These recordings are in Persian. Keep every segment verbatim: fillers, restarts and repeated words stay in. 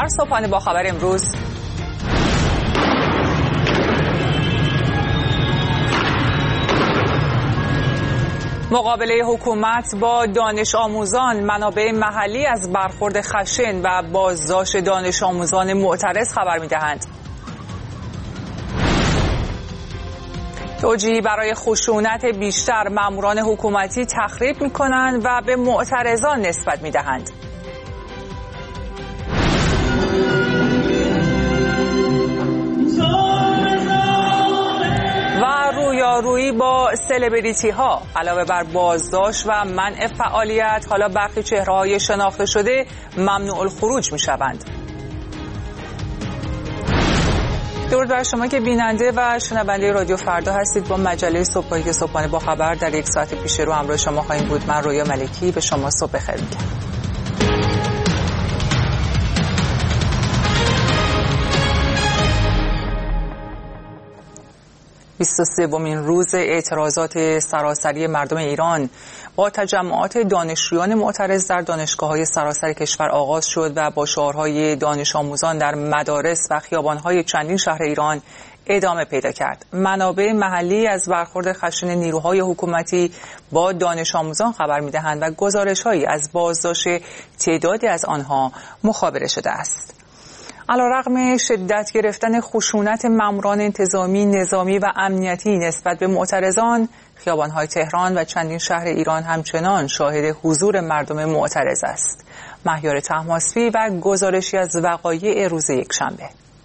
در صبحانه با خبر امروز مقابله حکومت با دانش آموزان، منابع محلی از برخورد خشن و بازداشت دانش آموزان معترض خبر می‌دهند. توجیهی برای خشونت بیشتر، ماموران حکومتی تخریب می‌کنند و به معترضان نسبت می‌دهند. و رویارویی با سلبریتی ها علاوه بر بازداشت و منع فعالیت، حالا برخی چهره‌های شناخته شده ممنوع الخروج می‌شوند. درود بر شما که بیننده و شنونده رادیو فردا هستید. با مجله صبحگاهی که صبحانه با خبر در یک ساعت پیش رو همراه شما خواهیم بود. من رویا ملکی به شما صبح بخیر میگم. بیست و سومین روز اعتراضات سراسری مردم ایران با تجمعات دانشجویان معترض در دانشگاه‌های سراسر کشور آغاز شد و با شعارهای دانش آموزان در مدارس و خیابان‌های چندین شهر ایران ادامه پیدا کرد. منابع محلی از برخورد خشن نیروهای حکومتی با دانش آموزان خبر می‌دهند و گزارش‌هایی از بازداشت تعدادی از آنها مخابره شده است. علیرغم شدت گرفتن خشونت ماموران انتظامی، نظامی و امنیتی نسبت به معترضان، خیابان‌های تهران و چندین شهر ایران همچنان شاهد حضور مردم معترض است. مهیار طهماسبی و گزارشی از وقایع روز یکشنبه.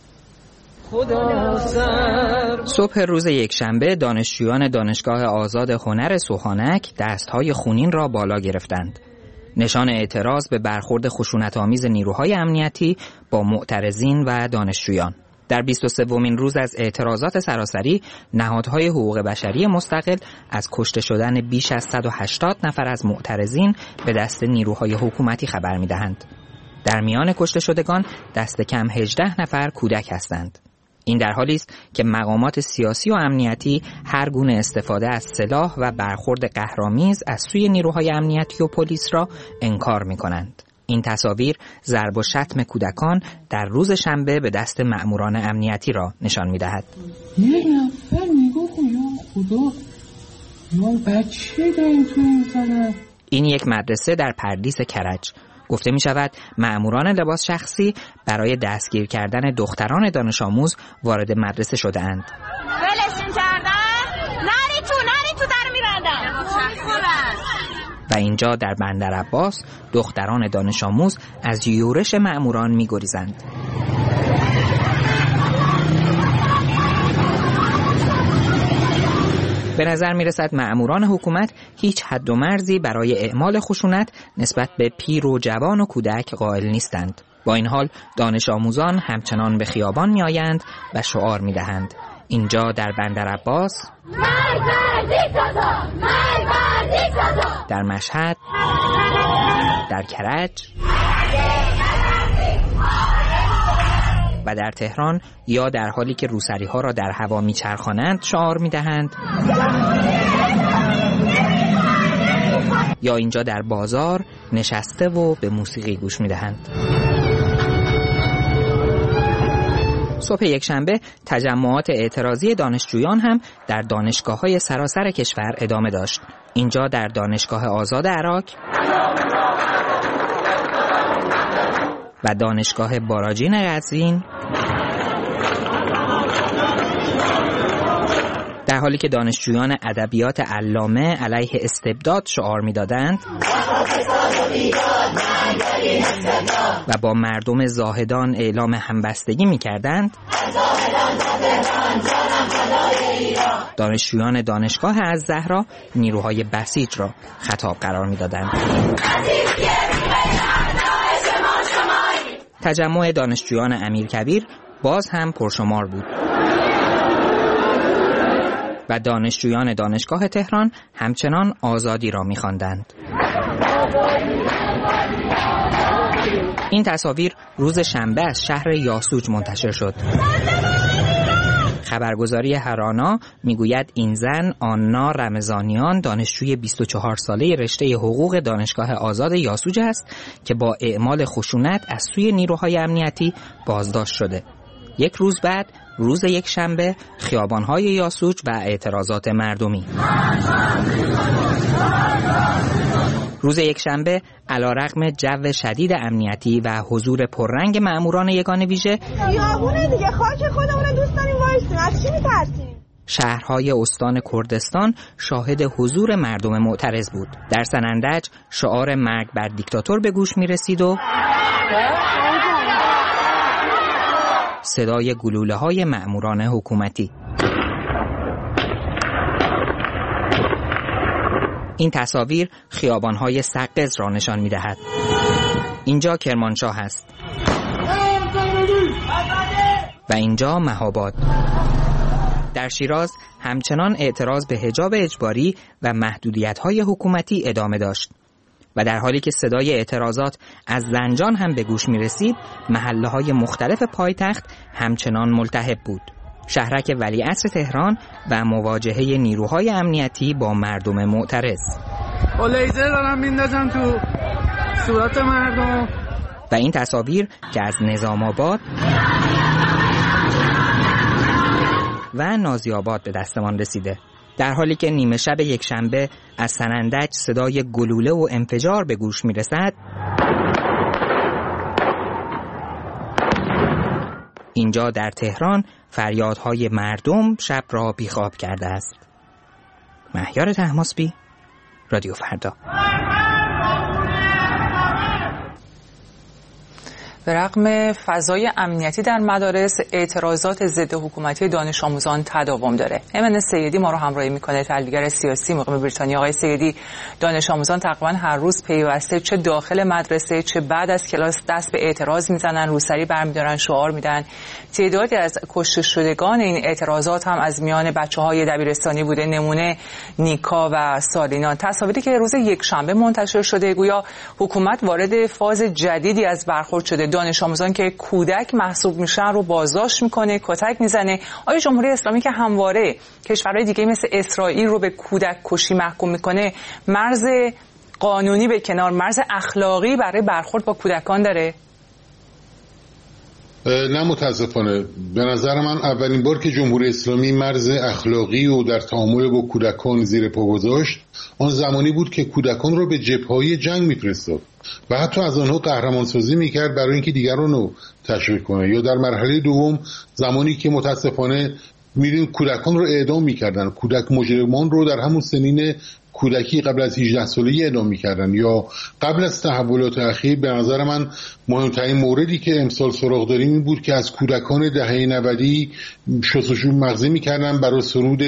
صبح روز یکشنبه دانشجویان دانشگاه آزاد هنر سوهانک دست‌های خونین را بالا گرفتند. نشان اعتراض به برخورد خشونت‌آمیز نیروهای امنیتی با معترضین و دانشجویان. در بیست و سومین روز از اعتراضات سراسری، نهادهای حقوق بشری مستقل از کشته شدن بیش از صد و هشتاد نفر از معترضین به دست نیروهای حکومتی خبر می‌دهند. در میان کشته شدگان دست کم هجده نفر کودک هستند. این در حالی است که مقامات سیاسی و امنیتی هر گونه استفاده از سلاح و برخورد قهرآمیز از سوی نیروهای امنیتی و پلیس را انکار می‌کنند. این تصاویر ضرب و شتم کودکان در روز شنبه به دست مأموران امنیتی را نشان می‌دهد. یک نفر نگاه کن، یا خدا، یا بچه داریم تو این زنه. این یک مدرسه در پردیس کرج. گفته می شود مأموران لباس شخصی برای دستگیر کردن دختران دانش آموز وارد مدرسه شده اند. ولشون کردن؟ نری تو نری تو در میبندن. و اینجا در بندر عباس دختران دانش آموز از یورش مأموران می گریزند. به نظر می رسد مأموران حکومت هیچ حد و مرزی برای اعمال خشونت نسبت به پیر و جوان و کودک قائل نیستند. با این حال دانش آموزان همچنان به خیابان می آیند و شعار می دهند. اینجا در بندر عباس، در مشهد، در کرج و در تهران یا در حالی که روسری ها را در هوا می چرخانند شعار می دهند، یا اینجا در بازار نشسته و به موسیقی گوش می دهند. صبح یکشنبه تجمعات اعتراضی دانشجویان هم در دانشگاه‌های سراسر کشور ادامه داشت. اینجا در دانشگاه آزاد عراق و دانشگاه باراجین قزوین، در حالی که دانشجویان ادبیات علامه علیه استبداد شعار می‌دادند و با مردم زاهدان اعلام همبستگی می‌کردند، دانشجویان دانشگاه الزهرا نیروهای بسیج را خطاب قرار می‌دادند. تجمع دانشجویان امیرکبیر باز هم پرشمار بود و دانشجویان دانشگاه تهران همچنان آزادی را می‌خواندند. این تصاویر روز شنبه از شهر یاسوج منتشر شد. خبرگزاری هرانا میگوید این زن آنا رمضانیان دانشجوی بیست و چهار ساله رشته حقوق دانشگاه آزاد یاسوج است که با اعمال خشونت از سوی نیروهای امنیتی بازداشت شده. یک روز بعد، روز یک شنبه، خیابان‌های یاسوج و اعتراضات مردمی. روز یک شنبه علیرغم جو شدید امنیتی و حضور پررنگ مأموران یگان ویژه، خیابونه دیگه، خاک خودمون دوست داریم وایسیم، از چی می‌ترسیم؟ شهرهای استان کردستان شاهد حضور مردم معترض بود. در سنندج شعار مرگ بر دیکتاتور به گوش می‌رسید و صدای گلوله‌های مأموران حکومتی. این تصاویر خیابان‌های سقز را نشان می‌دهد. اینجا کرمانشاه است و اینجا مهاباد. در شیراز همچنان اعتراض به حجاب اجباری و محدودیت‌های حکومتی ادامه داشت و در حالی که صدای اعتراضات از زنجان هم به گوش می‌رسید، محله‌های مختلف پایتخت همچنان ملتهب بود. شهرک ولیعصر تهران و مواجهه نیروهای امنیتی با مردم معترض. با لیزر دارن میندازن تو صورت مردم. و این تصاویر که از نظام آباد و نازی آباد به دستمان رسیده. در حالی که نیمه شب یک شنبه از سنندج صدای گلوله و انفجار به گوش می رسد، اینجا در تهران فریادهای مردم شب را بیخواب کرده است. مهیار طهماسبی، رادیو فردا. به رغم فضای امنیتی در مدارس، اعتراضات ضد حکومتی دانش آموزان تداوم داره. ایمن سیدی ما رو همراهی میکنه، تحلیلگر سیاسی مقیم بریتانیا. آقای سیدی، دانش آموزان تقریبا هر روز پیوسته چه داخل مدرسه چه بعد از کلاس دست به اعتراض میزنن، روسری برمیدارن، شعار میدن. تعدادی از کشته شدگان این اعتراضات هم از میان بچه‌های دبیرستانی بوده، نمونه نیکا و سالینا. تصاویری که روز یک شنبه منتشر شده گویا حکومت وارد فاز جدیدی از برخورد شده. دانش آموزان که کودک محسوب میشن رو بازداشت میکنه، کتک میزنه. آیا جمهوری اسلامی که همواره کشورهای دیگه مثل اسرائیل رو به کودک کشی محکوم میکنه، مرز قانونی به کنار، مرز اخلاقی برای برخورد با کودکان داره؟ نه متاسفانه. به نظر من اولین بار که جمهوری اسلامی مرز اخلاقی و در تعامل با کودکان زیر پا گذاشت، آن زمانی بود که کودکان رو به جبهه‌های جنگ میفرستاد و حتی از آنها قهرمانسازی میکرد برای اینکه دیگران رو تشویق کنه. یا در مرحله دوم زمانی که متاسفانه میرین کودکان رو اعدام میکردن، کودک مجرمان رو در همون سنین کودکی قبل از هجده سالگی اعدام میکردن. یا قبل از تحولات اخیر به نظر من مهمترین موردی که امسال سراغ داریم این بود که از کودکان دهه نودی شستشو مغزی میکردن برای سرود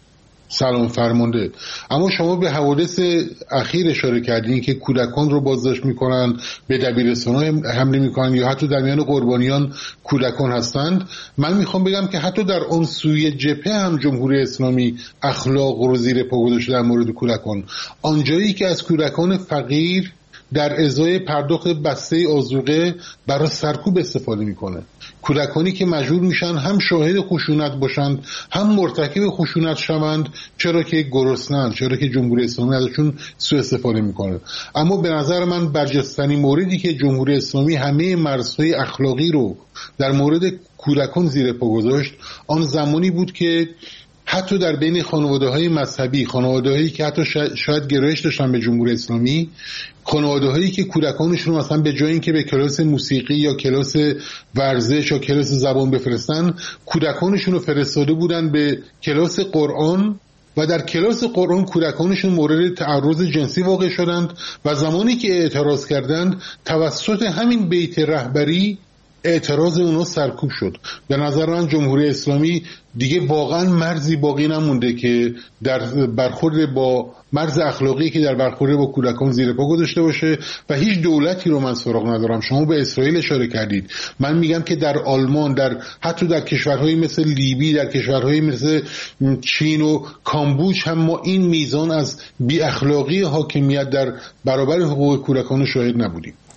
سلام فرمانده. اما شما به حوادث اخیر اشاره کردین که کودکان رو بازداشت میکنن، به دبیرستان‌ها حمله میکنن یا حتی در میان قربانیان کودکان هستند. من میخوام بگم که حتی در اون سوی جبهه هم جمهوری اسلامی اخلاق رو زیر پا گذاشته در مورد کودکان. آنجایی که از کودکان فقیر در ازای پرداخت بسته آذوقه برای سرکوب استفاده میکنه، کودکانی که مجبور میشن هم شاهد خشونت باشند هم مرتکب خشونت شوند، چرا که گرسنه‌اند، چرا که جمهوری اسلامی ازشون سوء استفاده میکنه. اما به نظر من برجسته‌ترین موردی که جمهوری اسلامی همه مرزهای اخلاقی رو در مورد کودکان زیر پا گذاشت، آن زمانی بود که حتی در بین خانواده‌های مذهبی، خانواده‌هایی که حتی شاید گرایش داشتن به جمهوری اسلامی، خانواده‌هایی که کودکانشون مثلا به جای اینکه به کلاس موسیقی یا کلاس ورزش یا کلاس زبان بفرستن، کودکانشون رو فرستاده بودن به کلاس قرآن و در کلاس قرآن کودکانشون مورد تعرض جنسی واقع شدند و زمانی که اعتراض کردند توسط همین بیت رهبری اعتراض اونا سرکوب شد. به نظر من جمهوری اسلامی دیگه واقعا مرزی باقی نمونده که در برخورد با مرز اخلاقی که در برخورد با کودکان زیر پا گذاشته باشه و هیچ دولتی رو من سراغ ندارم. شما به اسرائیل اشاره کردید، من میگم که در آلمان، در حتی در کشورهایی مثل لیبی، در کشورهایی مثل چین و کامبوج هم ما این میزان از بی اخلاقی حاکمیت در برابر حقوق کودکان شاهد نبودیم.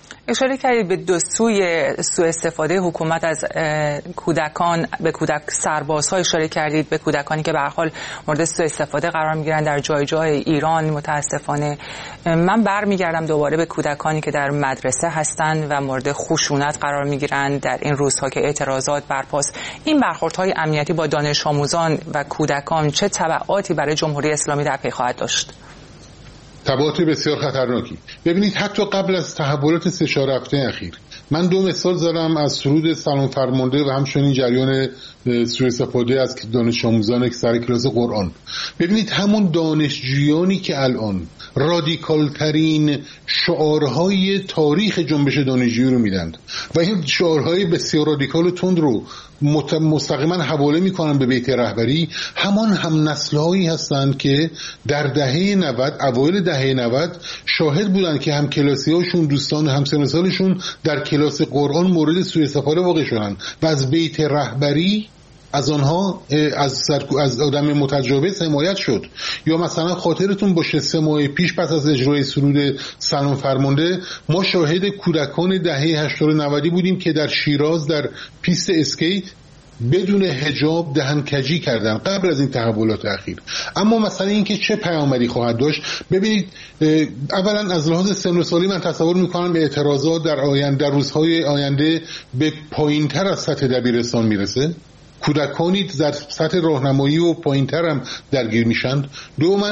اشاره کردید به دو سوی سوء استفاده حکومت از کودکان، به کودک سربازها اشاره کردید، به کودکانی که به هر حال مورد سوء استفاده قرار میگیرن در جای جای ایران متاسفانه. من برمیگردم دوباره به کودکانی که در مدرسه هستند و مورد خشونت قرار میگیرن در این روزها که اعتراضات برپاست. این برخوردهای امنیتی با دانش آموزان و کودکان چه تبعاتی برای جمهوری اسلامی در پی خواهد داشت؟ تبعات بسیار خطرناکی. ببینید حتی قبل از تحولات سه چهار هفته اخیر من دو مثال زدم از سرود سلام فرمانده و همچنین جریان سوء استفاده از دانش آموزان سر کلاس قرآن. ببینید همون دانشجویانی که الان رادیکال ترین شعارهای تاریخ جنبش دانشجویی رو میدند و این شعارهای بسیار رادیکال و تند رو مستقیما حواله میکنن به بیت رهبری، همان هم نسل‌هایی هستند که در دهه نود، اوایل دهه نود شاهد بودند که هم کلاسی‌هاشون، دوستان همسن سالشون در کلاس قرآن مورد سوء استفاده واقع شدن و از بیت رهبری از آنها از از آدم متجاوز حمایت شد. یا مثلا خاطرتون باشه سه ماه پیش پس از اجرای سرود سلام فرمانده ما شاهد کودکان دهه هشتاد و نود بودیم که در شیراز در پیست اسکیت بدون حجاب دهنکجی کردن قبل از این تحولات اخیر. اما مثلا اینکه چه پیامدی خواهد داشت، ببینید اولا از لحاظ سن و سالی من تصور میکنم اعتراضات در آینده، در روزهای آینده به پایینتر از سطح دبیرستان میرسه، کودکانی در سطح راهنمایی و پایینتر هم درگیر میشن. دوما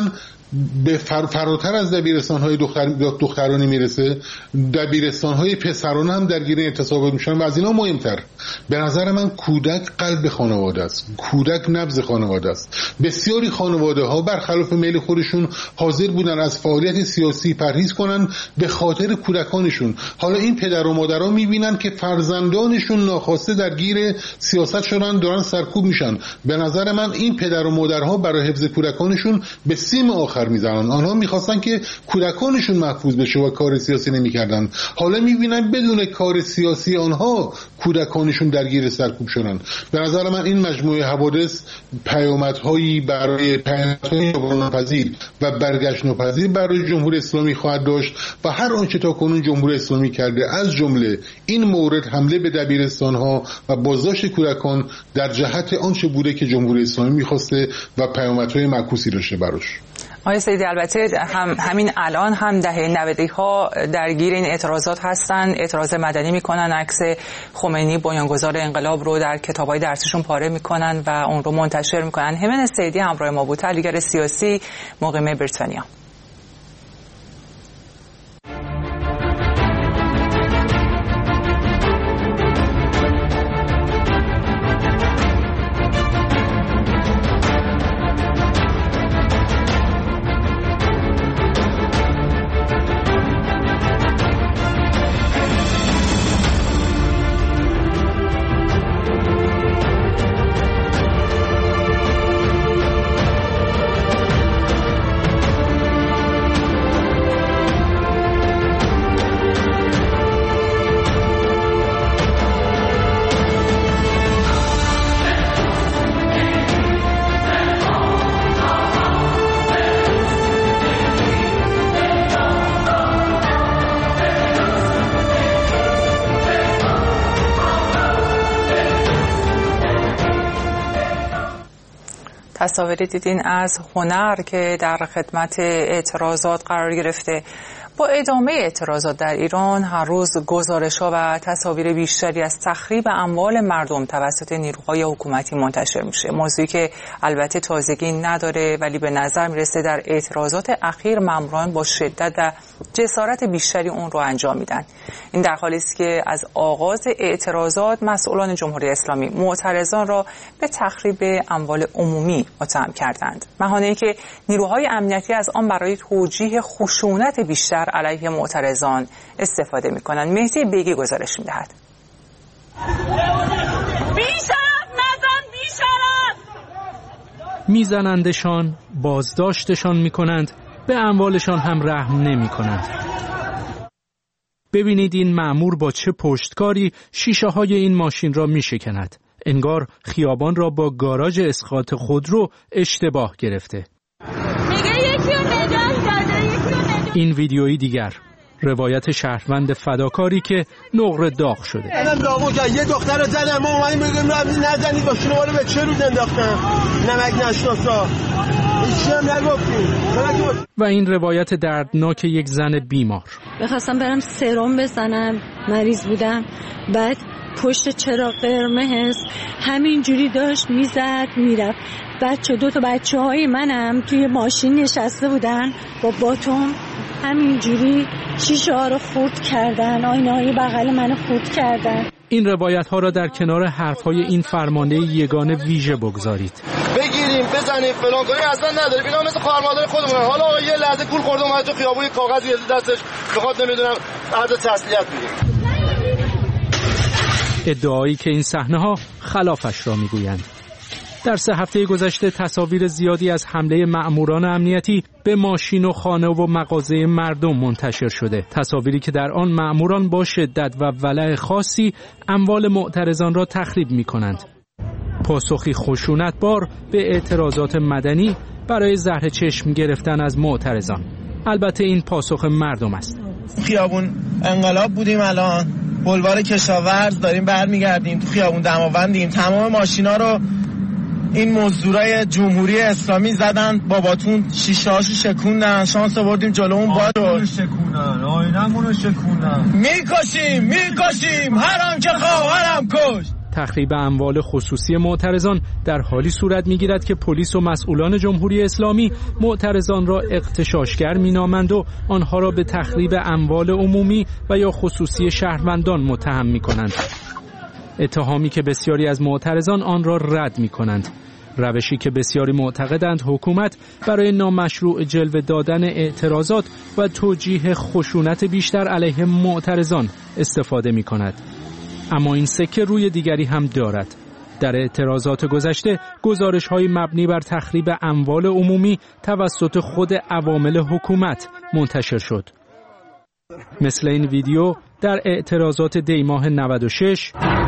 به فر... فراتر از دبیرستان‌های دختر... دخترانی میرسه، دبیرستان‌های پسرانه هم درگیر اعتصابات میشن و از اینا مهمتر به نظر من کودک قلب خانواده است، کودک نبض خانواده است. بسیاری خانواده ها برخلاف میل خودشون حاضر بودن از فعالیت سیاسی پرهیز کنن به خاطر کودکانشون. حالا این پدر و مادرها میبینن که فرزندانشون ناخواسته درگیر سیاست شدن، دارن سرکوب میشن. به نظر من این پدر و مادرها برای حفظ کودکانشون به سیم آخر میزنن. آنها میخواستن که کودکانشون محفوظ بشه و کار سیاسی نمیکردن. حالا میبینن بدون کار سیاسی آنها کودکانشون درگیر سرکوب شدن. به نظر من این مجموعه حوادث پیامدهایی برای پیامدهای ناپذیر و برگشت ناپذیر برای جمهوری اسلامی خواهد داشت و هر آنچه تا کنون جمهوری اسلامی کرده، از جمله این مورد حمله به دبیرستان‌ها و بازداشت کودکان، در جهت آنچه بوده که جمهوری اسلامی می‌خواسته و پیامدهای معکوسی داشته براش. آقای سیدی البته هم همین الان هم دهه نودی ها درگیر این اعتراضات هستن، اعتراض مدنی میکنن، عکس خمینی بنیانگذار انقلاب رو در کتابای درسیشون پاره میکنن و اون رو منتشر میکنن. همین سیدی همراه ما بود، تحلیلگر سیاسی مقیم بریتانیا. تصاویری دیدین از هنر که در خدمت اعتراضات قرار گرفته. با ادامه اعتراضات در ایران هر روز گزارش‌ها و تصاویر بیشتری از تخریب اموال مردم توسط نیروهای حکومتی منتشر میشه. موضوعی که البته تازگی نداره ولی به نظر میرسه در اعتراضات اخیر ماموران با شدت و جسارت بیشتری اون رو انجام میدن. این در حالی است که از آغاز اعتراضات مسئولان جمهوری اسلامی معترضان را به تخریب اموال عمومی متهم کردند. بهانه‌ای که نیروهای امنیتی از آن برای توجیه خشونت بیشتر علیه معترضان استفاده می‌کنند. مهدی بیگی گزارش می‌دهد. بیشرف نزن بیشرف! میزنندشان، بازداشتشان می‌کنند، به اموالشان هم رحم نمی‌کنند. ببینید این مأمور با چه پشتکاری شیشه‌های این ماشین را می‌شکند. انگار خیابان را با گاراژ اسقاط خودرو اشتباه گرفته. میگه یکی رو نجات داده، یکی رو نجات. این ویدیویی دیگر. روایت شهروند فداکاری که نقره داغ شده. الان داغو کرد یه دختر رو زدن، ما اومدیم بگیم نزنید با شنوار به چه روز انداختن نمک نشناسا هیچی هم نگفتیم. و این روایت دردناک یک زن بیمار. میخواستم برم سرم بزنم، مریض بودم، بعد پشت چراغ قرمز همینجوری داشت میزد میرفت. بچه دو تا بچه های منم توی ماشین نشسته بودن با باتوم، همینجوری شیشه ها رو خورد کردن، آینه های بغل منو خورد کردن. این روایت ها را در کنار حرف های این فرمانده یگانه ویژه بگذارید. بگیریم بزنیم فلان کنیم اصلا نداره، اینا مثل خواهر مادر خودمونه. حالا یه لحظه گول خورده اومد تو خیابون کاغذی دستش بخواد نمیدونم عرض تسلیت میده. ادعایی که این صحنه ها خلافش را میگویند. در سه هفته گذشته تصاویر زیادی از حمله مأموران امنیتی به ماشین و خانه و مغازه مردم منتشر شده. تصاویری که در آن مأموران با شدت و ولع خاصی اموال معترضان را تخریب می‌کنند. پاسخی خشونتبار به اعتراضات مدنی برای زهر چشم گرفتن از معترضان. البته این پاسخ مردم است. خیابون انقلاب بودیم، الان بلوار کشاورز داریم برمیگردیم، تو خیابون دماوندیم، تمام ماشینا رو این مزدورای جمهوری اسلامی زدن، باباتون شیشه هاشو شکوندن، شانس آوردیم جلو اون بادو شکوندن، آینمونو شکوندن، میکشیم میکشیم هر آن که خواهرم کش. تخریب اموال خصوصی معترضان در حالی صورت میگیرد که پلیس و مسئولان جمهوری اسلامی معترضان را اغتشاشگر مینامند و آنها را به تخریب اموال عمومی و یا خصوصی شهروندان متهم میکنند. اتهامی که بسیاری از معترضان آن را رد میکنند. روشی که بسیاری معتقدند حکومت برای نامشروع جلوه دادن اعتراضات و توجیه خشونت بیشتر علیه معترضان استفاده میکند. اما این سکه روی دیگری هم دارد. در اعتراضات گذشته گزارش‌های مبنی بر تخریب اموال عمومی توسط خود عوامل حکومت منتشر شد. مثل این ویدیو در اعتراضات دی ماه نود و شش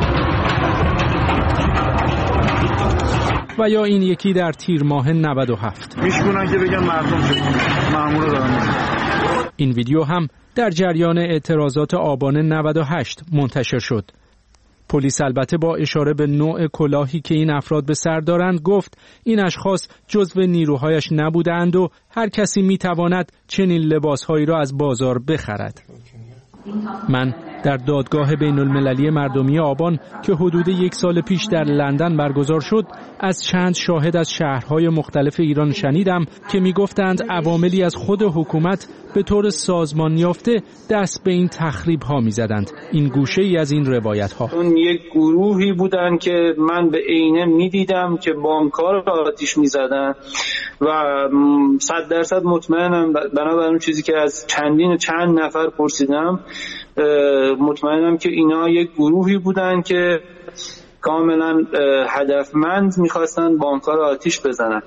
و یا این یکی در تیر ماه نود و هفت. میشکنن که بگن مردم شکن مامورا دارن. این ویدیو هم در جریان اعتراضات آبان نود و هشت منتشر شد. پلیس البته با اشاره به نوع کلاهی که این افراد به سر دارند گفت این اشخاص جزو نیروهایش نبودند و هر کسی میتواند چنین لباسهایی را از بازار بخرد. من در دادگاه بین المللی مردمی آبان که حدود یک سال پیش در لندن برگزار شد از چند شاهد از شهرهای مختلف ایران شنیدم که میگفتند عواملی از خود حکومت به طور سازمان یافته دست به این تخریب ها میزدند. این گوشه ای از این روایت ها. اون یک گروهی بودن که من به عینه میدیدم که بانک‌ها رو آتش میزدن و صد درصد مطمئنم بنابر اون چیزی که از چندین چند نفر پرسیدم مطمئنم که اینا یک گروهی بودن که کاملا هدفمند میخواستن بانک‌ها رو آتش بزنن.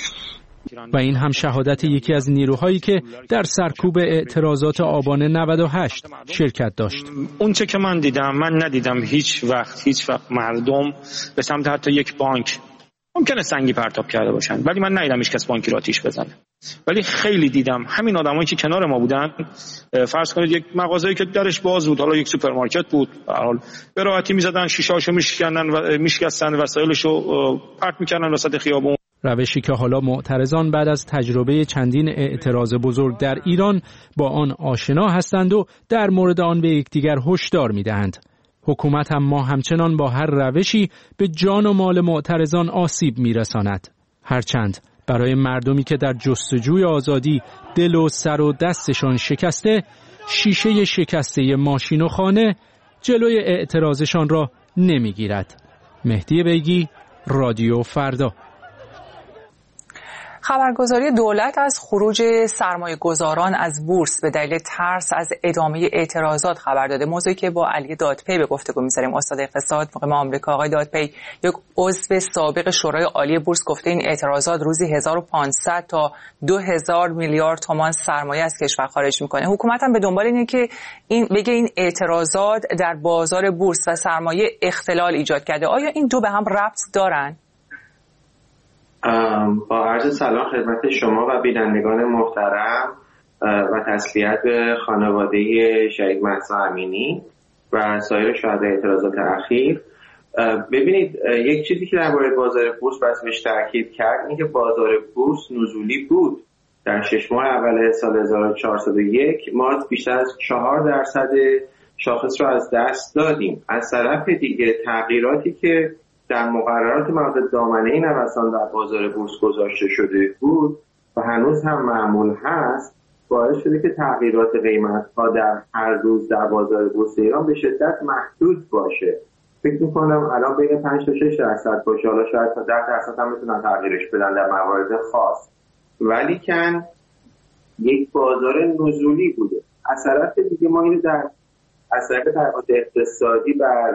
و این هم شهادت یکی از نیروهایی که در سرکوب اعتراضات آبان نود و هشت شرکت داشت. اون چه که من دیدم، من ندیدم هیچ وقت هیچ وقت مردم به سمت حتی یک بانک ممکنه سنگی پرتاب کرده باشن، ولی من ندیدم هیچ کس بانکی رو آتش بزنه. ولی خیلی دیدم همین آدمایی که کنار ما بودن، فرض کنید یک مغازه‌ای که درش باز بود، حالا یک سوپرمارکت بود، به هر حال به راحتی می‌زدن شیشه‌اشو می‌شکندن و می‌شکستن وسایلشو پرت می‌کردن وسط خیابون. روشی که حالا معترضان بعد از تجربه چندین اعتراض بزرگ در ایران با آن آشنا هستند و در مورد آن به یکدیگر هشدار می‌دهند. حکومت هم ما همچنان با هر روشی به جان و مال معترضان آسیب می‌رساند. هرچند برای مردمی که در جستجوی آزادی دل و سر و دستشان شکسته، شیشه شکسته ماشین و خانه جلوی اعتراضشان را نمی‌گیرد. مهدی بیگی، رادیو فردا. خبرگزاری دولت از خروج سرمایه گذاران از بورس به دلیل ترس از ادامه اعتراضات خبر داده. موضوعی که با علی دادپی به گفتگو می‌ذاریم. استاد اقتصاد مقیم آمریکا. آقای دادپی، یک عضو سابق شورای عالی بورس گفته این اعتراضات روزی هزار و پانصد تا دو هزار میلیارد تومان سرمایه از کشور خارج می‌کنه. حکومت هم به دنبال اینه که این بگه این اعتراضات در بازار بورس و سرمایه اختلال ایجاد کرده. آیا این دو به هم ربط دارن؟ با عرض سلام خدمت شما و بینندگان محترم. و تسلیت به خانواده شهید مهسا امینی و سایر شهدای اعتراضات اخیر. ببینید یک چیزی که درباره بازار بورس باید بهش تاکید کرد اینه که بازار بورس نزولی بود. در شش ماه اول سال هزار و چهارصد و یک ما بیشتر از چهار درصد شاخص رو از دست دادیم. از طرف دیگه تغییراتی که در مقررات مورد دامنه نوسان در بازار بورس گذاشته شده بود و هنوز هم معمول هست باعث شده که تغییرات قیمت‌ها در هر روز در بازار بورس ایران به شدت محدود باشه. فکر می‌کنم الان بین پنج تا شش درصد باشه، حالا شاید تا ده درصد هم بتونن تغییرش بدن در موارد خاص، ولی کن یک بازار نزولی بوده. از طرف دیگه ما اینو در از طرف تغییرات اقتصادی بر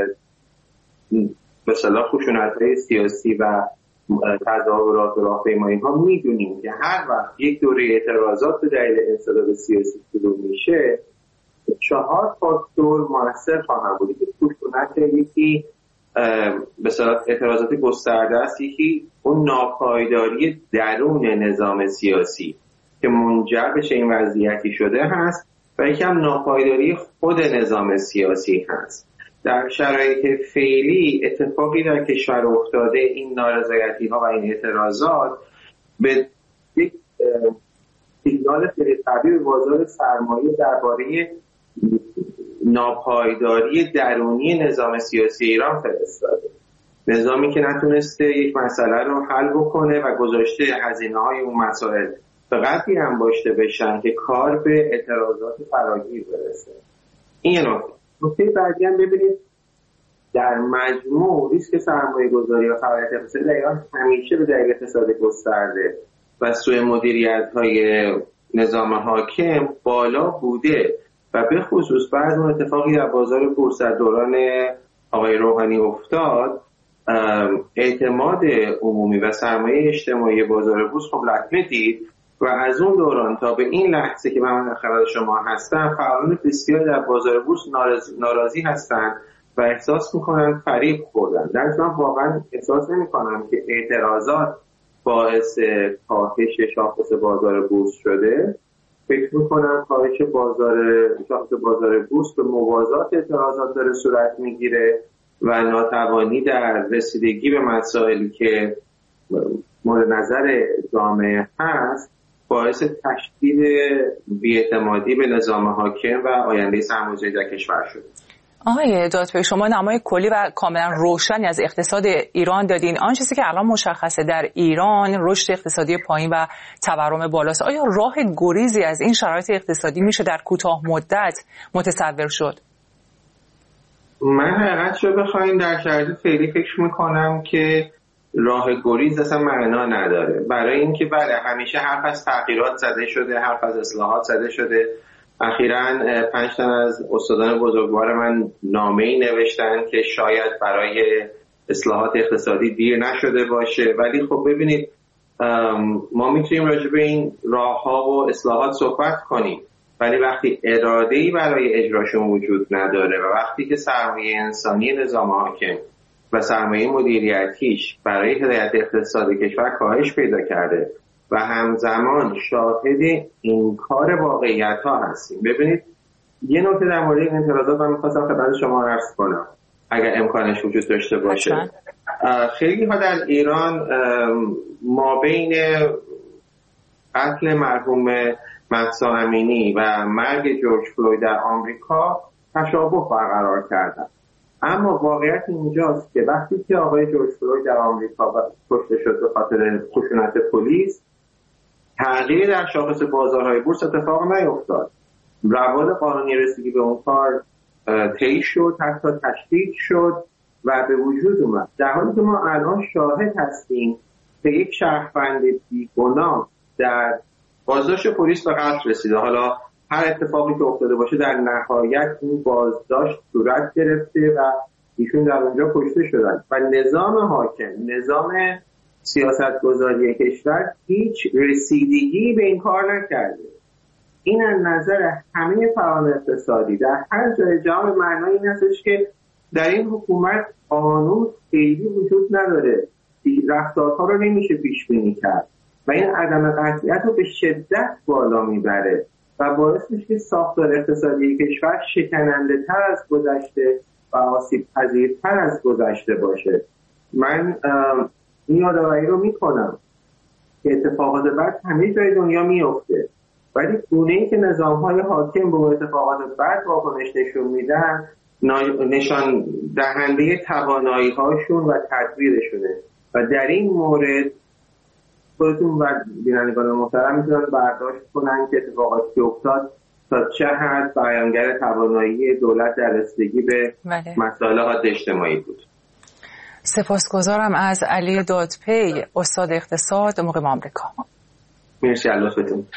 مثلا خشونت‌های سیاسی و تظاهرات و راهپیمایی‌ها می‌دونیم که هر وقت یک دوره اعتراضات به دلیل انسداد سیاسی شروع میشه چهار فاکتور موثر خواهند بود که خشونت یکی مثلا اعتراضات گسترده است، یکی اون ناپایداری درون نظام سیاسی که منجر به این وضعیتی شده هست و یکی هم ناپایداری خود نظام سیاسی هست. در شرایط فعلی اتفاقی در کشور افتاده این نارضایتی ها و این اعتراضات به یک سیگنال خیلی قوی به بازار سرمایه درباره ناپایداری درونی نظام سیاسی ایران فرستاده. نظامی که نتونسته یک مسئله رو حل بکنه و گذاشته هزینه های اون مسائل به قدری هم باشته بشن که کار به اعتراضات فراگیر برسه. این نکته. نکته بعدی هم ببینید در مجموع ریسک سرمایه گذاری و فعالیت اقتصادی در ایران همیشه به دلیل فساد گسترده و سوء مدیریت های نظام حاکم بالا بوده و به خصوص بعد اون اتفاقی در بازار بورس در دوران آقای روحانی افتاد، اعتماد عمومی و سرمایه اجتماعی بازار بورس خب لطمه دید و از اون دوران تا به این لحظه که من خبر شما هستم فعالان بسیار در بازار بورس ناراضی هستند و احساس میکنن فریب خوردن. در من واقعا احساس نمیکنم که اعتراضات باعث کاهش شاخص بازار بورس شده. فکر میکنم کاهش بازار شاخص بازار بورس به موازات اعتراضات داره صورت میگیره و ناتوانی در رسیدگی به مسائلی که مورد نظر جامعه هست باعث تشدید بی‌اعتمادی به نظام حاکم و آینده سرمایه‌گذاری در کشور شد. آقای دادپای، شما نمای کلی و کاملا روشنی از اقتصاد ایران دادین. آن چیزی که الان مشخصه در ایران رشد اقتصادی پایین و تورم بالاست. آیا راه گریزی از این شرایط اقتصادی میشه در کوتاه مدت متصور شد؟ من حقیقت شو بخواین در شرایط فعلی فکر میکنم که راه گریز اصلا معنا نداره. برای اینکه بله همیشه حرف از تغییرات زده شده، حرف از اصلاحات زده شده. اخیراً پنج تن از استادان بزرگوار من نامه‌ای نوشتن که شاید برای اصلاحات اقتصادی دیر نشده باشه، ولی خب ببینید ما میتونیم راجع به این راه‌ها و اصلاحات صحبت کنیم، ولی وقتی اراده‌ای برای اجراشون وجود نداره و وقتی که سرمایه انسانی نظام حاکم و سرمایه مدیریتیش برای هدایت اقتصاد کشور کاهش پیدا کرده و همزمان شاهد این کار واقعیت ها هستیم. ببینید یه نکته در مورد این اعتراضات من می‌خواستم خدمت شما عرض کنم اگر امکانش وجود داشته باشه. خیلی ها در ایران ما بین قتل مرحوم مهسا امینی و مرگ جورج فلوید در آمریکا تشابه برقرار کردن، اما واقعیت اینجاست که وقتی که آقای جورج فلوید در آمریکا کشته شد به خاطر خشونت پلیس، تغییر در شاخص بازارهای بورس اتفاق نیفتاد. روال قانونی رسیدگی به اون کار طی شد، حتی تشدید شد و به وجود اومد، در حالی که ما الان شاهد هستیم که یک شهروند بیگناه در بازداشت پلیس به قتل رسیده. حالا هر اتفاقی که افتاده باشه در نهایت این بازداشت صورت گرفته و ایشون در اونجا کشته شدن و نظام حاکم، نظام سیاستگذاری کشور هیچ رسیدگی به این کار نکرده. این از نظر همه فعالان اقتصادی در هر جای جهان معنای این هستش که در این حکومت قانون خیلی وجود نداره، رفتارها رو نمیشه پیش بینی کرد. و این عدم قطعیت رو به شدت بالا میبره و باعث میشه که ساختار اقتصادی کشور شکننده تر از گذشته و آسیب پذیرتر از گذشته باشه. من این یادآوری رو میکنم که اتفاقات بد همه جای دنیا میفته، ولی گونه‌ای که نظام‌های حاکم به اتفاقات بد واکنش نشون میدن نشان دهنده توانایی‌هاشون و تدبیرشونه و در این مورد خودتون و بینندگان محترم میتونن برداشت کنن که اتفاقاتی که افتاد تا چه حد بیانگر توانایی دولت در رسیدگی به مصالحات اجتماعی بود. سپاسگزارم از علی دادپی، استاد اقتصاد، مقیم آمریکا. مرسی، لطفتون.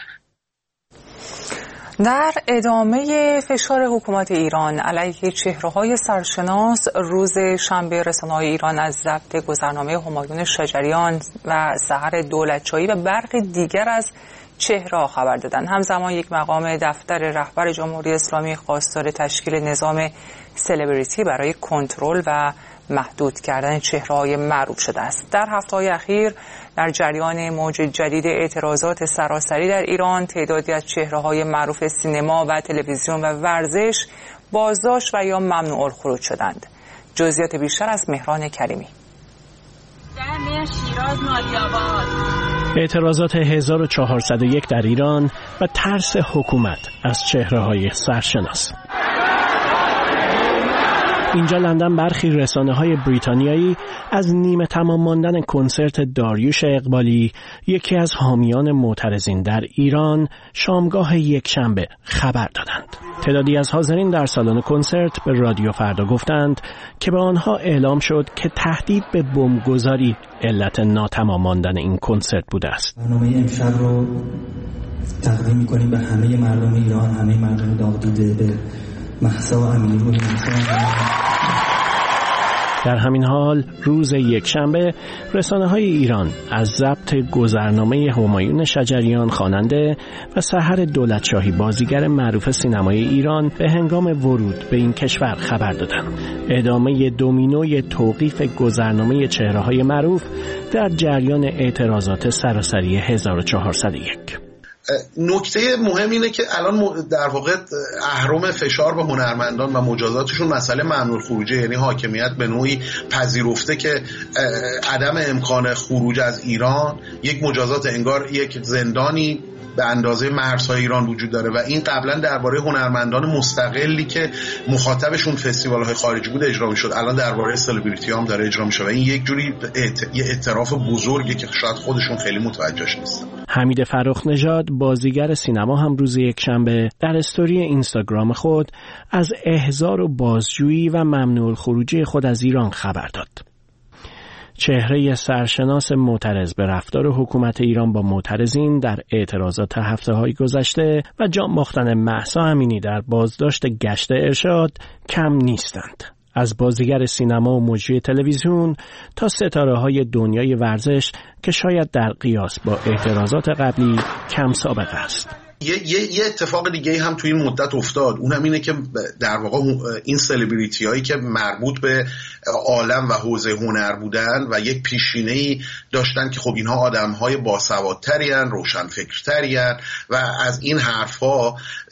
در ادامه فشار حکومت ایران علیه چهره‌های سرشناس، روز شنبه رسانه‌های ایران از ضبط گذرنامه همایون شجریان و سحر دولتشاهی و برخی دیگر از چهره‌ها خبر دادند. همزمان یک مقام دفتر رهبر جمهوری اسلامی خواستار تشکیل نظام سلبریتی برای کنترل و محدود کردن چهره‌های معروف شده است. در هفته‌های اخیر در جریان موج جدید اعتراضات سراسری در ایران، تعدادی از چهره‌های معروف سینما و تلویزیون و ورزش بازداشت و یا ممنوع الخروج شدند. جزئیات بیشتر از مهران کریمی. شیراز مالی‌آباد. اعتراضات هزار و چهارصد و یک در ایران و ترس حکومت از چهره‌های سرشناس. اینجا لندن برخی رسانه‌های بریتانیایی از نیمه تمام ماندن کنسرت داریوش اقبالی، یکی از حامیان معترضین در ایران، شامگاه یکشنبه خبر دادند. تعدادی از حاضرین در سالن کنسرت به رادیو فردا گفتند که به آنها اعلام شد که تهدید به بمبگذاری علت ناتمام ماندن این کنسرت بوده است. برنامه امشب رو تقدیم می‌کنیم به همه مردم ایران، همه مردم داغ‌دیده، به مهسا امیرپور. در همین حال روز یکشنبه رسانه‌های ایران از ضبط گذرنامه همایون شجریان خواننده و سحر دولتشاهی بازیگر معروف سینمای ایران به هنگام ورود به این کشور خبر دادند. ادامه دومینوی توقیف گذرنامه چهره‌های معروف در جریان اعتراضات سراسری هزار و چهارصد و یک. نکته مهم اینه که الان در واقع اهرم فشار به هنرمندان و مجازاتشون مسئله ممنوع الخروجه، یعنی حاکمیت به نوعی پذیرفته که عدم امکان خروج از ایران یک مجازات، انگار یک زندانی به اندازه مرزهای ایران وجود داره و این قبلا درباره هنرمندان مستقلی که مخاطبشون فستیوال‌های خارجی بود اجرا می‌شد، الان درباره سلبریتی هم داره اجرا میشه و این یک جوری اعت... یه اعتراف بزرگه که شاید خودشون خیلی متوجهش نیستن. حمید فرخ نژاد بازیگر سینما هم روز یکشنبه در استوری اینستاگرام خود از احضار و بازجویی و ممنوع الخروجی خود از ایران خبر داد. چهره سرشناس معترض به رفتار حکومت ایران با معترضین در اعتراضات هفته‌های گذشته و جان باختن مهسا امینی در بازداشت گشت ارشاد کم نیستند. از بازیگر سینما و مجری تلویزیون تا ستاره‌های دنیای ورزش که شاید در قیاس با اعتراضات قبلی کم سابقه است. یه, یه, یه اتفاق دیگه هم توی این مدت افتاد، اونم اینه که در واقع این سلبریتی هایی که مربوط به عالم و حوزه هنر بودن و یک پیشینه‌ای داشتن که خب اینها آدم های باسوادتری هن، روشنفکرتری هن و از این حرف ها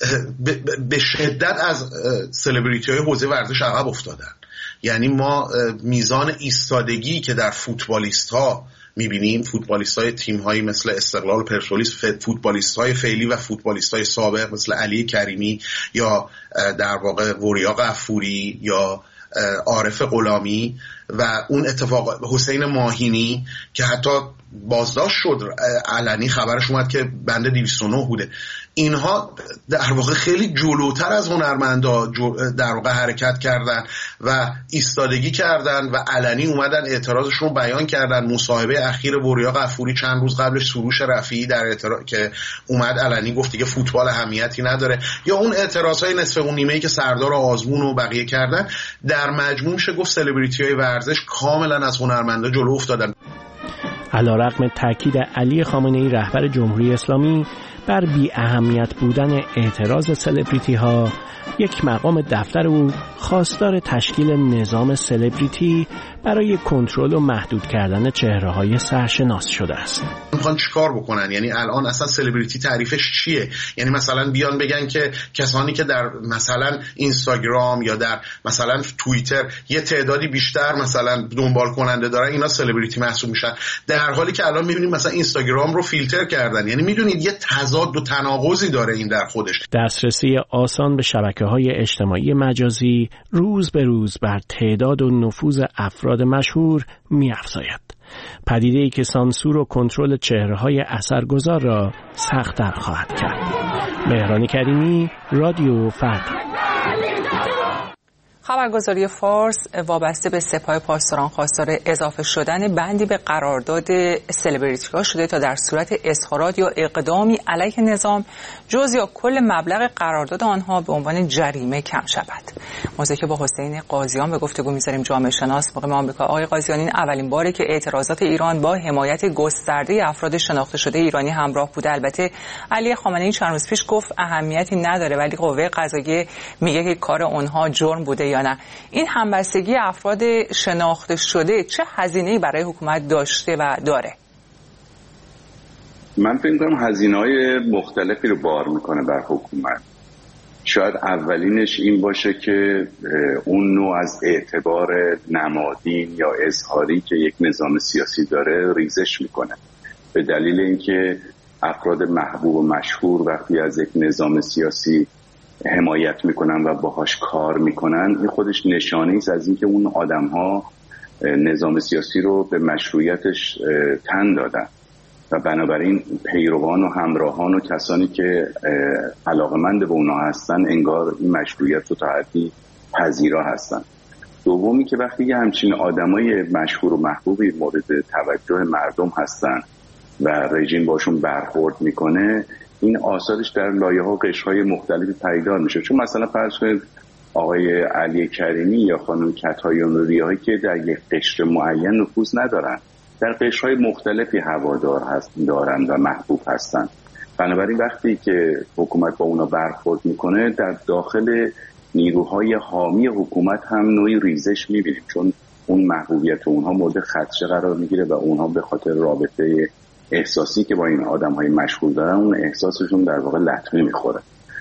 به شدت از سلبریتی های حوزه ورزش عقب افتادن. یعنی ما میزان ایستادگی که در فوتبالیست ها میبینیم، فوتبالیست های تیم هایی مثل استقلال، پرسپولیس، فوتبالیست های فعلی و فوتبالیست های سابق مثل علی کریمی یا در واقع وریا غفوری یا عارف غلامی و اون اتفاق حسین ماهینی که حتی بازداشت شد، علنی خبرش اومد که بنده دویست و نه بوده. اینها در واقع خیلی جلوتر از هنرمندا در واقع حرکت کردن و ایستادگی کردن و علنی اومدن اعتراضشون رو بیان کردن. مصاحبه اخیر وریا غفوری چند روز قبلش سروش رفیعی در اعتراض که اومد علنی گفت دیگه فوتبال اهمیتی نداره، یا اون اعتراضهای نصف اون نیمه‌ای که سردار آزمون و بقیه کردن، در مجموع میشه گفت سلبریتی‌های ورزش کاملا از هنرمندا جلو افتادن. علیرغم تاکید علی خامنه‌ای رهبر جمهوری اسلامی بر بی اهمیت بودن اعتراض سلبریتی ها، یک مقام دفتر او خواستار تشکیل نظام سلبریتی برای کنترل و محدود کردن چهره‌های سرشناس شده است. میخوان چیکار بکنن؟ یعنی الان اصلا سلبریتی تعریفش چیه؟ یعنی مثلا بیان بگن که کسانی که در مثلا اینستاگرام یا در مثلا توییتر یه تعدادی بیشتر مثلا دنبال کننده دارن اینا سلبریتی محسوب میشن، در حالی که الان میبینیم مثلا اینستاگرام رو فیلتر کردن. یعنی میدونید یه تضاد و تناقضی داره این در خودش. دسترسی آسان به شبکه‌های اجتماعی مجازی روز به روز بر تعداد و نفوذ افراد مشهور می‌افزاید. پدیده‌ای که سانسور و کنترل چهره‌های اثرگذار را سخت‌تر خواهد کرد. مهران کریمی، رادیو فردا. خبرگزاری فارس وابسته به سپاه پاسداران خواستار اضافه شدن بندی به قرارداد سلبریتی‌ها شده تا در صورت اظهارات یا اقدامی علیه نظام جز یا کل مبلغ قرارداد آنها به عنوان جریمه کم شود. موضوعی که با حسین قاضیان به گفتگو می‌ذاریم، جامعه شناس مقیم آمریکا. آقای قاضیان، این اولین باره که اعتراضات ایران با حمایت گسترده افراد شناخته شده ایرانی همراه بوده. البته علی خامنه‌ای چند روز پیش گفت اهمیتی نداره، ولی قوه قضاییه میگه که کار اونها جرم بوده یا نه. این همبستگی افراد شناخته شده چه هزینه‌ای برای حکومت داشته و داره؟ من فکر می‌کنم هزینه‌های مختلفی رو بار میکنه بر حکومت. شاید اولینش این باشه که اون نوع از اعتبار نمادین یا اظهاری که یک نظام سیاسی داره ریزش میکنه، به دلیل اینکه افراد محبوب و مشهور وقتی از یک نظام سیاسی حمایت میکنن و باهاش کار میکنن، این خودش نشانه است از اینکه اون آدم‌ها نظام سیاسی رو به مشروعیتش تن دادن و بنابراین پیروان و همراهان و کسانی که علاقمند به اونا هستن انگار این مشروعیت رو تا حدی پذیرا هستن. دومی که وقتی یه همچین آدمای مشهور و محبوبی مورد توجه مردم هستن و رژیم باشون برخورد میکنه، این آثارش در لایه‌ها و قشرهای مختلفی پدیدار میشه. چون مثلا فرض کنید آقای علی کریمی یا خانم کتایان نوری‌هایی که در یک قشر معین نفوذ ندارن، در قشرهای مختلفی هوادار هست دارن و محبوب هستن. بنابراین وقتی که حکومت با اونا برخورد میکنه، در داخل نیروهای حامی حکومت هم نوعی ریزش میبینیم، چون اون محبوبیت اونها مورد خدشه قرار میگیره و اونها به خاطر رابطه احساسی که با این آدم‌های مشغول دارن، اون احساسشون در واقع لطمه میخوره.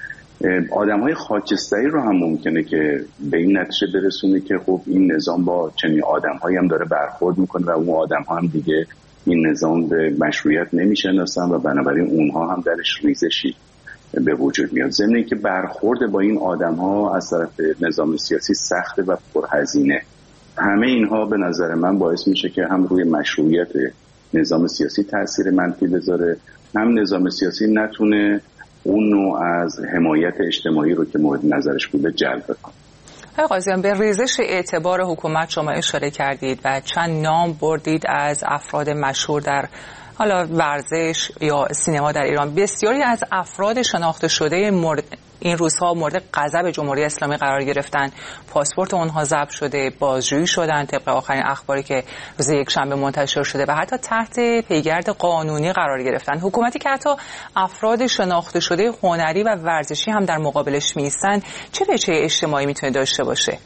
آدم‌های خاکستری رو هم ممکنه که به این نتیجه برسونه که خب این نظام با چنین آدم‌هایی هم داره برخورد میکنه و اون آدم‌ها هم دیگه این نظام به مشروعیت نمیشناسن و بنابراین اونها هم درش ریزشی به وجود میاد. ضمن اینکه برخورد با این آدم‌ها از طرف نظام سیاسی سخت و پرهزینه. همه اینها به نظر من باعث میشه که هم روی مشروعیت نظام سیاسی تأثیر منفی بذاره، هم نظام سیاسی نتونه اون نوع از حمایت اجتماعی رو که مورد نظرش بوده جلب کنه. آقای قاضیان، به ریزش اعتبار حکومت شما اشاره کردید و چند نام بردید از افراد مشهور در حالا ورزش یا سینما در ایران. بسیاری از افراد شناخته شده مورد این روزها مورد غضب جمهوری اسلامی قرار گرفتن، پاسپورت اونها ضبط شده، بازجویی شدن طبق آخرین اخباری که روز یکشنبه منتشر شده و حتی تحت پیگرد قانونی قرار گرفتن. حکومتی که حتی افراد شناخته شده هنری و ورزشی هم در مقابلش میستن، چه وجه اجتماعی میتونه داشته باشه؟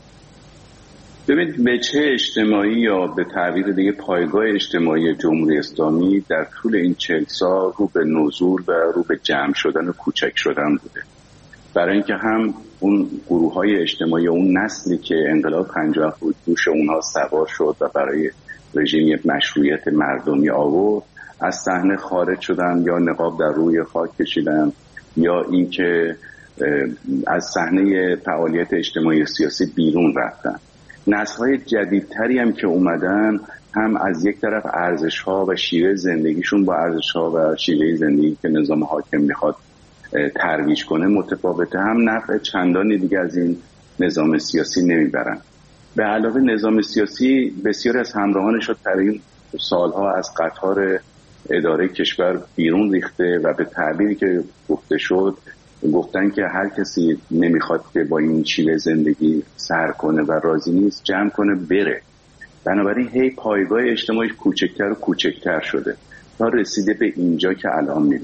ببینید، وجه اجتماعی یا به تعبیر دیگه پایگاه اجتماعی جمهوری اسلامی در طول این چهل سال رو به نزول و رو به جمع شدن و کوچک شدن بوده. برای اینکه هم اون گروه‌های اجتماعی، اون نسلی که انقلاب پنجاه و هفت دوش اونها سوار شد و برای رژیم مشروعیت مردمی آورد، از صحنه خارج شدن یا نقاب در روی خاک کشیدن یا اینکه از صحنه فعالیت اجتماعی سیاسی بیرون رفتن. نسل‌های جدیدتری هم که اومدن، هم از یک طرف ارزش‌ها و شیوه زندگیشون با ارزش‌ها و شیوه زندگی که نظام حاکم میخواد ترویج کنه متفاوته، هم نفع چندانی دیگه از این نظام سیاسی نمیبرن. به علاوه نظام سیاسی بسیاری از همراهانش رو در این سالها از قطار اداره کشور بیرون ریخته و به تعبیری که گفته شد گفتن که هر کسی نمیخواد که با این شیوه زندگی سر کنه و راضی نیست جمع کنه بره. بنابراین هی پایگاه اجتماعی کوچکتر و کوچکتر شده تا رسیده به اینجا که الان میبینید.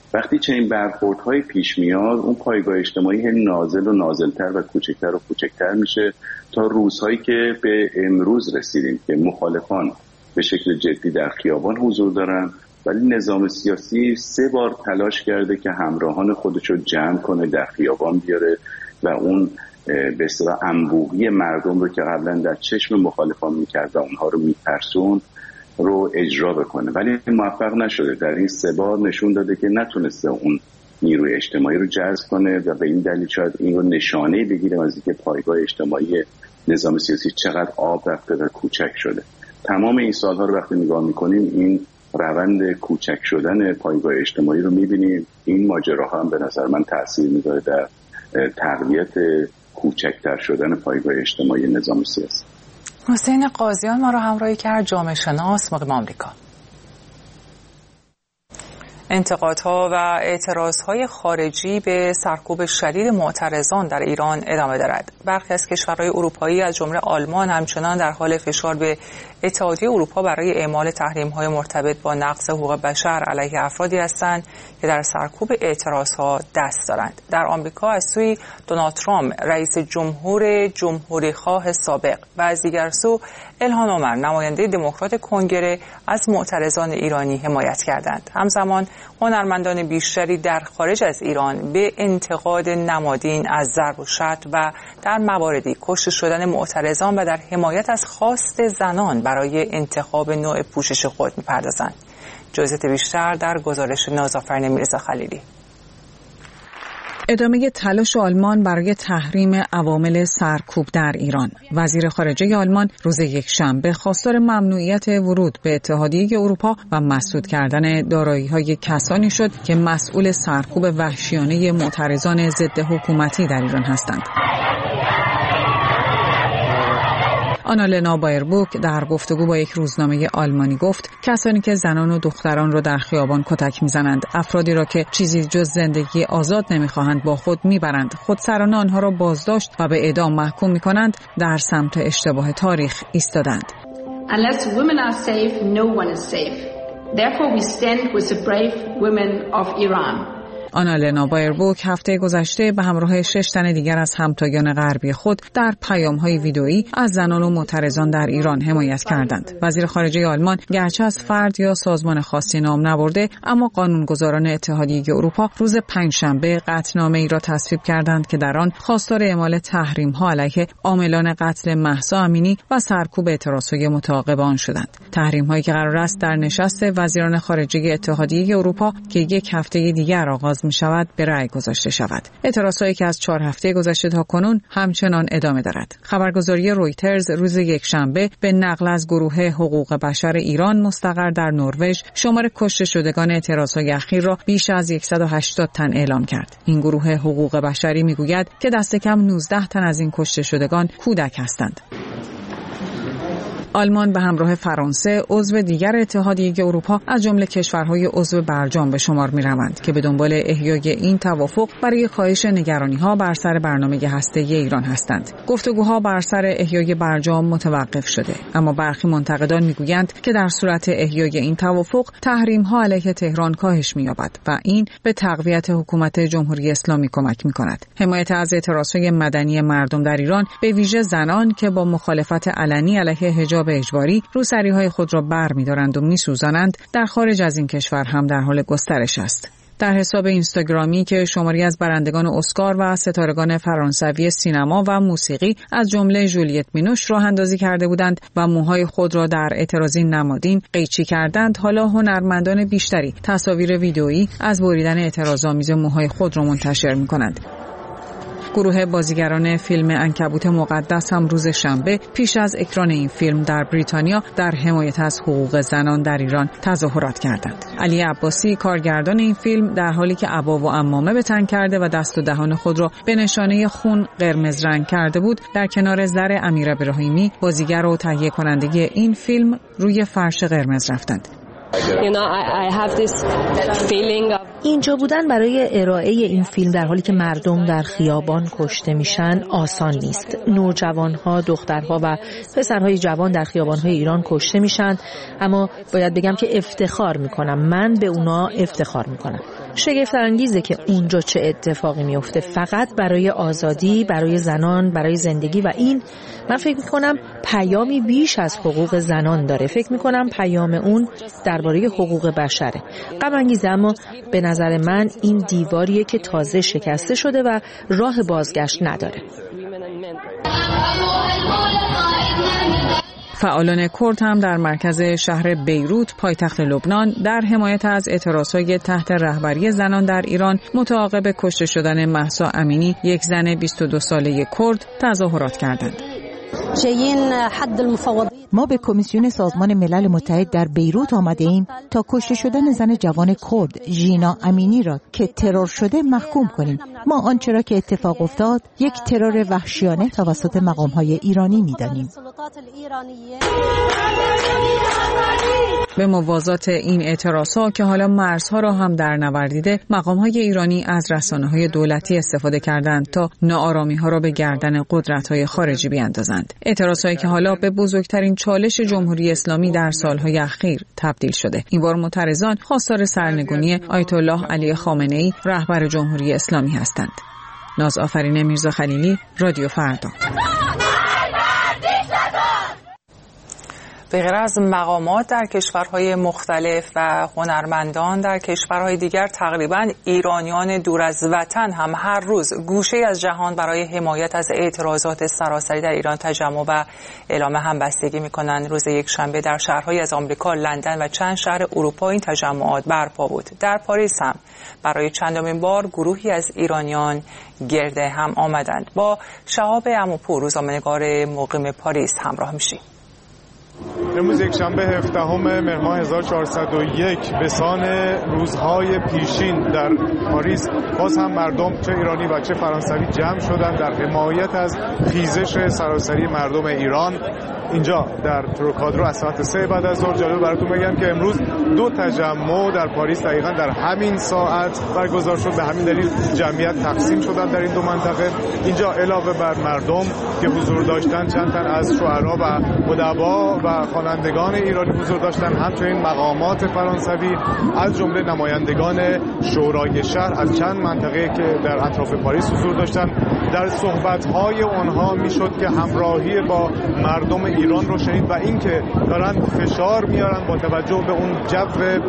وقتی چنین برخوردهای پیش میاد، اون پایگاه اجتماعی هم نازل و نازلتر و کوچکتر و کوچکتر میشه تا روزهایی که به امروز رسیدیم که مخالفان به شکل جدی در خیابان حضور دارن، ولی نظام سیاسی سه بار تلاش کرده که همراهان خودش رو جمع کنه، در خیابان بیاره و اون به اصطلاح انبوهی مردم رو که قبلا در چشم مخالفان میکرد و اونها رو میترسون رو اجرا بکنه، ولی موفق نشده. در این سه بار نشون داده که نتونسته اون نیروی اجتماعی رو جذب کنه و به این دلیل شاید این رو نشانه بگیریم از اینکه پایگاه اجتماعی نظام سیاسی چقدر آب رفته و کوچک شده. تمام این سالها رو وقتی نگاه میکنیم این روند کوچک شدن پایگاه اجتماعی رو میبینیم. این ماجراها هم به نظر من تأثیر میذاره در تقویت کوچکتر شدن پایگاه اجتماعی نظام سیاسی. حسین قاضیان ما رو همراهی کرد، جامعه شناس مقیم آمریکا. انتقادها و اعتراضهای خارجی به سرکوب شدید معترضان در ایران ادامه دارد. برخی از کشورهای اروپایی از جمله آلمان همچنان در حال فشار به اتحادیه اروپا برای اعمال تحریم‌های مرتبط با نقض حقوق بشر علیه افرادی هستند که در سرکوب اعتراضها دست دارند. در آمریکا از سوی دونالد ترامپ رئیس جمهور جمهوری‌خواه سابق و از دیگر سو الهان عمر نماینده دموکرات کنگره از معترضان ایرانی حمایت کردند. همزمان هنرمندان بیشتری در خارج از ایران به انتقاد نمادین از ضرب و شتم و در مواردی کشته شدن معترضان و در حمایت از خواست زنان برای انتخاب نوع پوشش خود می‌پردازند. جزئیات بیشتر در گزارش نازآفرین میرزا خلیلی. ادامه تلاش آلمان برای تحریم عوامل سرکوب در ایران. وزیر خارجه آلمان روز یکشنبه خواستار ممنوعیت ورود به اتحادیه اروپا و مسدود کردن دارایی‌های کسانی شد که مسئول سرکوب وحشیانه معترضان ضد حکومتی در ایران هستند. آنالنا بایربوک در گفتگو با یک روزنامه آلمانی گفت کسانی که زنان و دختران را در خیابان کتک میزنند، افرادی را که چیزی جز زندگی آزاد نمیخواهند با خود میبرند، خودسرانه آنها را بازداشت و به اعدام محکوم میکنند، در سمت اشتباه تاریخ ایستادند. Unless women are safe, no one is safe. Therefore we stand with the brave women of Iran. آنالنا بایربوک هفته گذشته به همراه شش تن دیگر از همتایان غربی خود در پیام‌های ویدئویی از زنان و معترضان در ایران حمایت کردند. وزیر خارجه آلمان گرچه از فرد یا سازمان خاصی نام نبرده، اما قانونگذاران اتحادیه اروپا روز پنجشنبه قطعنامه‌ای را تصویب کردند که در آن خواستار اعمال تحریم‌ها علیه عاملان قتل مهسا امینی و سرکوب اعتراضهای متعاقب آن شدند. تحریم‌هایی که قرار است در نشست وزیران خارجه اتحادیه اروپا که یک هفته دیگر آغاز می شود به رأی گذاشته شود. اعتراضهایی که از چهار هفته گذشته تا کنون همچنان ادامه دارد. خبرگزاری رویترز روز یکشنبه به نقل از گروه حقوق بشر ایران مستقر در نروژ شمار کشته شدگان اعتراضهای اخیر را بیش از صد و هشتاد تن اعلام کرد. این گروه حقوق بشری میگوید که دست کم نوزده تن از این کشته شدگان کودک هستند. آلمان به همراه فرانسه عضو دیگر اتحادیه اروپا از جمله کشورهای عضو برجام به شمار می‌روند که به دنبال احیای این توافق برای کاهش نگرانی‌ها بر سر برنامه هسته‌ای ایران هستند. گفتگوها بر سر احیای برجام متوقف شده، اما برخی منتقدان می‌گویند که در صورت احیای این توافق تحریم‌ها علیه تهران کاهش می‌یابد و این به تقویت حکومت جمهوری اسلامی کمک می‌کند. حمایت از اعتراضهای مدنی مردم در ایران، به ویژه زنان که با مخالفت علنی علیه حجاب اجباری روسری‌های خود را برمی‌دارند و می‌سوزانند، در خارج از این کشور هم در حال گسترش است. در حساب اینستاگرامی که شماری از برندگان اسکار و ستارگان فرانسوی سینما و موسیقی از جمله ژولیت بینوش راه اندازی کرده بودند و موهای خود را در اعتراضی نمادین قیچی کردند، حالا هنرمندان بیشتری تصاویر ویدئویی از بریدن اعتراض‌آمیز موهای خود را منتشر می‌کنند. گروه بازیگران فیلم عنکبوت مقدس هم روز شنبه پیش از اکران این فیلم در بریتانیا در حمایت از حقوق زنان در ایران تظاهرات کردند. علی عباسی کارگردان این فیلم در حالی که عبا و عمامه به تن کرده و دست و دهان خود را به نشانه خون قرمز رنگ کرده بود، در کنار زر امیر ابراهیمی بازیگر و تهیه کننده این فیلم روی فرش قرمز رفتند. You know, I, I have this feeling of... اینجا بودن برای ارائه این فیلم در حالی که مردم در خیابان کشته میشن آسان نیست. نوجوانها، دخترها و پسرهای جوان در خیابانهای ایران کشته میشن، اما باید بگم که افتخار میکنم، من به اونا افتخار میکنم. شگفت انگیزه که اونجا چه اتفاقی میفته، فقط برای آزادی، برای زنان، برای زندگی. و این من فکر میکنم پیامی بیش از حقوق زنان داره. فکر میکنم پیام اون درباره حقوق بشره. غم انگیزه، اما به نظر من این دیواریه که تازه شکسته شده و راه بازگشت نداره. فعالان کرد هم در مرکز شهر بیروت پایتخت لبنان در حمایت از اعتراضهای تحت رهبری زنان در ایران متعاقب کشته شدن مهسا امینی، یک زن بیست و دو ساله کرد، تظاهرات کردند. ما به کمیسیون سازمان ملل متحد در بیروت آمده ایم تا کشته شدن زن جوان کرد ژینا امینی را که ترور شده محکوم کنیم. ما آنچه را که اتفاق افتاد یک ترور وحشیانه توسط مقام‌های ایرانی می‌دانیم. به موازات این اعتراضها که حالا مرزها را هم در نوردیده، مقام‌های ایرانی از رسانه‌های دولتی استفاده کردند تا ناآرامی‌ها را به گردن قدرت‌های خارجی بیاندازند. اعتراضهایی که حالا به بزرگترین چالش جمهوری اسلامی در سالهای اخیر تبدیل شده. این بار معترضان خواستار سرنگونی آیت الله علی خامنه‌ای، رهبر جمهوری اسلامی هستند. ناز آفرین میرزا خلیلی، رادیو فردا. به غیر از مقامات در کشورهای مختلف و هنرمندان در کشورهای دیگر، تقریباً ایرانیان دور از وطن هم هر روز گوشه‌ای از جهان برای حمایت از اعتراضات سراسری در ایران تجمع و اعلام همبستگی می‌کنند. روز یکشنبه در شهرهای از آمریکا، لندن و چند شهر اروپا این تجمعات برپا بود. در پاریس هم برای چندمین بار گروهی از ایرانیان گرد هم آمدند. با شهاب عموپور، روزنامه‌نگار مقیم پاریس، همراه می‌شیم. امروز یکشنبه هفدهم مهر ماه هزار و چهارصد و یک به سان روزهای پیشین در پاریس باز هم مردم چه ایرانی و چه فرانسوی جمع شدند در حمایت از خیزش سراسری مردم ایران. اینجا در تروکادرو از ساعت سه بعد از ظهر جالب براتون بگم که امروز دو تجمع در پاریس دقیقاً در همین ساعت برگزار شد. به همین دلیل جمعیت تقسیم شدن در این دو منطقه. اینجا علاوه بر مردم که حضور داشتن، چند تن از شعرا و ادبا و خوانندگان ایرانی حضور داشتن، همچنین مقامات فرانسوی از جمله نمایندگان شورای شهر از چند منطقه که در اطراف پاریس حضور داشتن. در صحبت‌های آنها میشد که همراهی با مردم ایران رو شنید و اینکه دارن فشار میارن با توجه به اون جو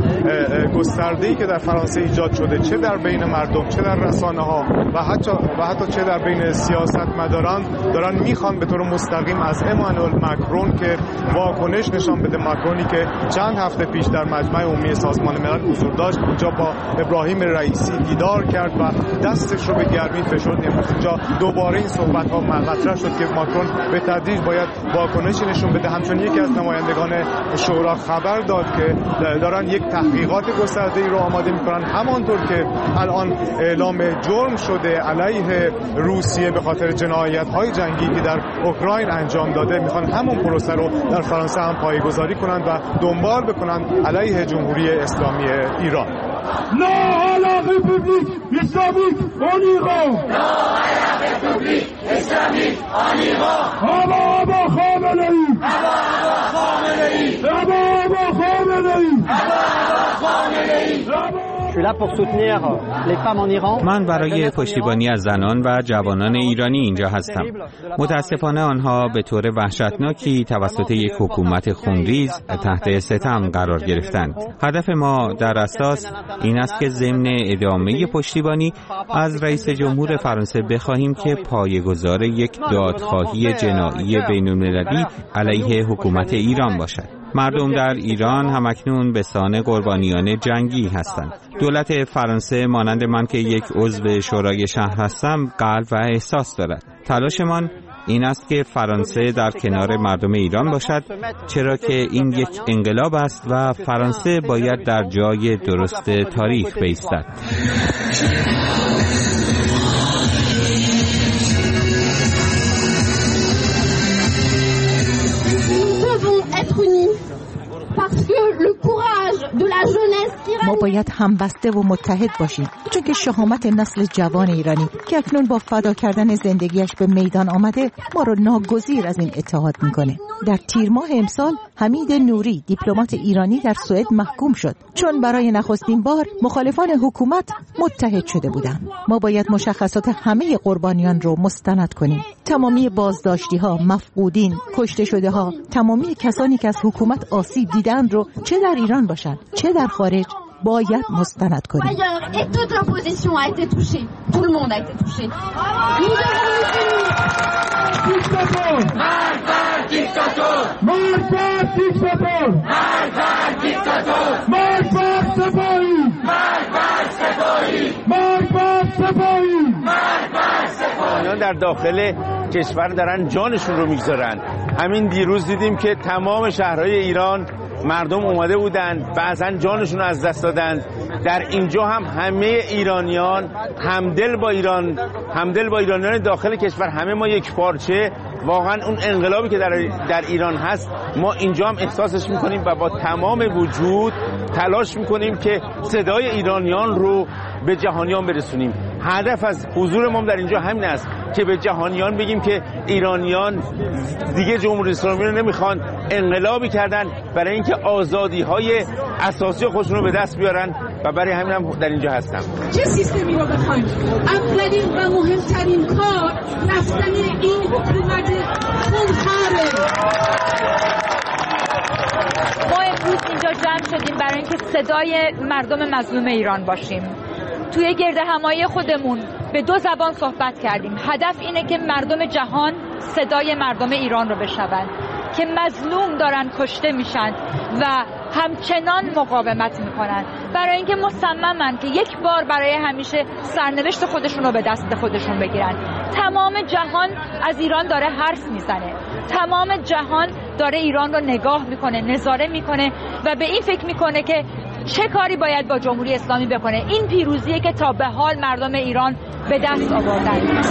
گسترده‌ای که در فرانسه ایجاد شده، چه در بین مردم، چه در رسانه‌ها و حتی و حتی چه در بین سیاستمداران، دارن میخوان به طور مستقیم از امانوئل مکرون که واکنش نشان بده. مکرونی که چند هفته پیش در مجمع عمومی سازمان ملل حضور داشت، اونجا با ابراهیم رئیسی دیدار کرد و دستش رو به گرمی فشرد. امروز اینجا دوباره این صحبت‌ها مطرح شد که ماکرون به تدریج باید واکنشی نشون بده. همچنین یکی از نمایندگان شورا خبر داد که دارن یک تحقیقات گسترده‌ای رو آماده می‌کنن، همانطور که الان اعلام جرم شده علیه روسیه به خاطر جنایت‌های جنگی که در اوکراین انجام داده. می‌خوان همون پروسه رو در فرانسه هم پایه‌گذاری کنند و دنبال بکنند علیه جمهوری اسلامی ایران. Non à la République islamique en Iran. Non à la République islamique en Iran. Aba Aba Khamenei. Aba Aba Khamenei. Aba Aba Khamenei. Aba Aba Khamenei. من برای پشتیبانی از زنان و جوانان ایرانی اینجا هستم. متاسفانه آنها به طور وحشتناکی توسط یک حکومت خونریز تحت ستم قرار گرفتند. هدف ما در اساس این است که ضمن ادامه پشتیبانی از رئیس جمهور فرانسه بخواهیم که پایه‌گذار یک دادخواهی جنایی بین‌المللی علیه حکومت ایران باشد. مردم در ایران همکنون به سان قربانیان جنگی هستند. دولت فرانسه مانند من که یک عضو شورای شهر هستم قلب و احساس دارد. تلاشمان این است که فرانسه در کنار مردم ایران باشد، چرا که این یک انقلاب است و فرانسه باید در جای درست تاریخ بایستد. ما باید همبسته و متحد باشیم، چون که شهامت نسل جوان ایرانی که اکنون با فدا کردن زندگیش به میدان آمده ما رو ناگزیر از این اتحاد میکنه. در تیر ماه امسال حمید نوری دیپلمات ایرانی در سوئد محکوم شد چون برای نخستین بار مخالفان حکومت متحد شده بودند. ما باید مشخصات همه قربانیان رو مستند کنیم. تمامی بازداشتی ها، مفقودین، کشته شده ها، تمامی کسانی که از حکومت آسیب دیدند رو چه در ایران باشند چه در خارج باید مستند کنیم. در داخل کشور دارن جانشون رو میگذارن. همین دیروز دیدیم که تمام شهرهای ایران مردم اومده بودن، بعضن جانشون رو از دست دادن. در اینجا هم همه ایرانیان همدل با ایران، همدل با ایرانیان داخل کشور، همه ما یک پارچه. واقعا اون انقلابی که در, در ایران هست ما اینجا هم احساسش میکنیم و با تمام وجود تلاش میکنیم که صدای ایرانیان رو به جهانیان برسونیم. هدف از حضور ما در اینجا همین است که به جهانیان بگیم که ایرانیان دیگه جمهوری اسلامی رو نمیخوان، انقلابی کردن برای اینکه آزادی‌های اساسی خودشون رو به دست بیارن و برای همین هم در اینجا هستم. چه سیستمی رو بخوایم؟ اولین و مهمترین کار رفتن این حکومت خونخواره. ما امروز اینجا جمع شدیم برای اینکه صدای مردم مظلوم ایران باشیم. توی گرد همایی خودمون به دو زبان صحبت کردیم. هدف اینه که مردم جهان صدای مردم ایران رو بشنون که مظلوم دارن کشته میشن و همچنان مقاومت میکنن برای اینکه مصممن که یک بار برای همیشه سرنوشت خودشون رو به دست خودشون بگیرن. تمام جهان از ایران داره حرف میزنه، تمام جهان داره ایران رو نگاه میکنه، نظاره میکنه و به این فکر میکنه که چه کاری باید با جمهوری اسلامی بکنه. این پیروزیه که تا به حال مردم ایران به دست آوردن.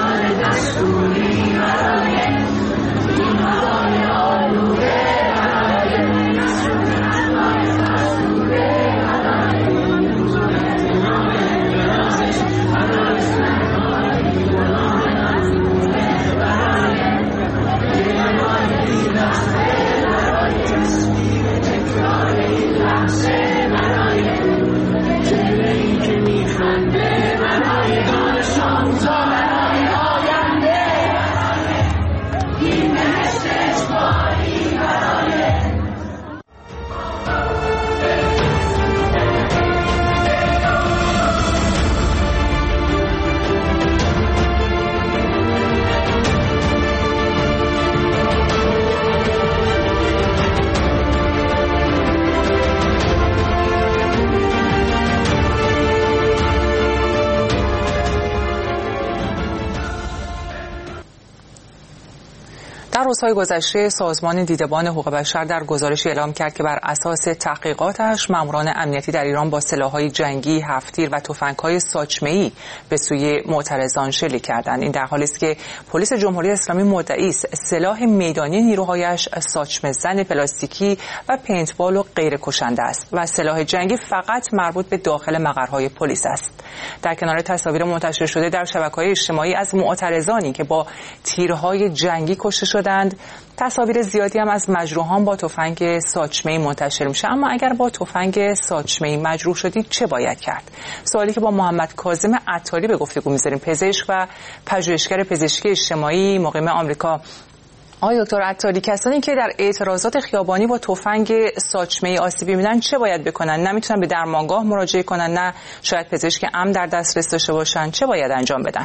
در روزهای گذشته سازمان دیدبان حقوق بشر در گزارشی اعلام کرد که بر اساس تحقیقاتش ماموران امنیتی در ایران با سلاح‌های جنگی، هفت‌تیر و تفنگ‌های ساچمه‌ای به سوی معترضان شلیک کردند. این در حالی است که پلیس جمهوری اسلامی مدعی است سلاح میدانی نیروهایش ساچمه زن پلاستیکی و پینتبال و غیر کشنده است و سلاح جنگی فقط مربوط به داخل مقرهای پلیس است. در کنار تصاویر منتشر شده در شبکه‌های اجتماعی از معترضانی که با تیرهای جنگی کشته شدند، تصاویر زیادی هم از مجروحان با تفنگ ساچمه‌ای منتشر میشه. اما اگر با تفنگ ساچمه‌ای مجروح شدید چه باید کرد؟ سوالی که با محمد کاظم عطاری به گفتگو می‌ذاریم، پزشک و پژوهشگر پزشکی اجتماعی مقیم آمریکا. آقای دکتر عطاری، کسانی که در اعتراضات خیابانی با تفنگ ساچمه‌ای آسیب می‌بینن چه باید بکنن؟ نمیتونن به درمانگاه مراجعه کنن، نه شاید پزشک عام در دسترس داشته باشن، چه باید انجام بدن؟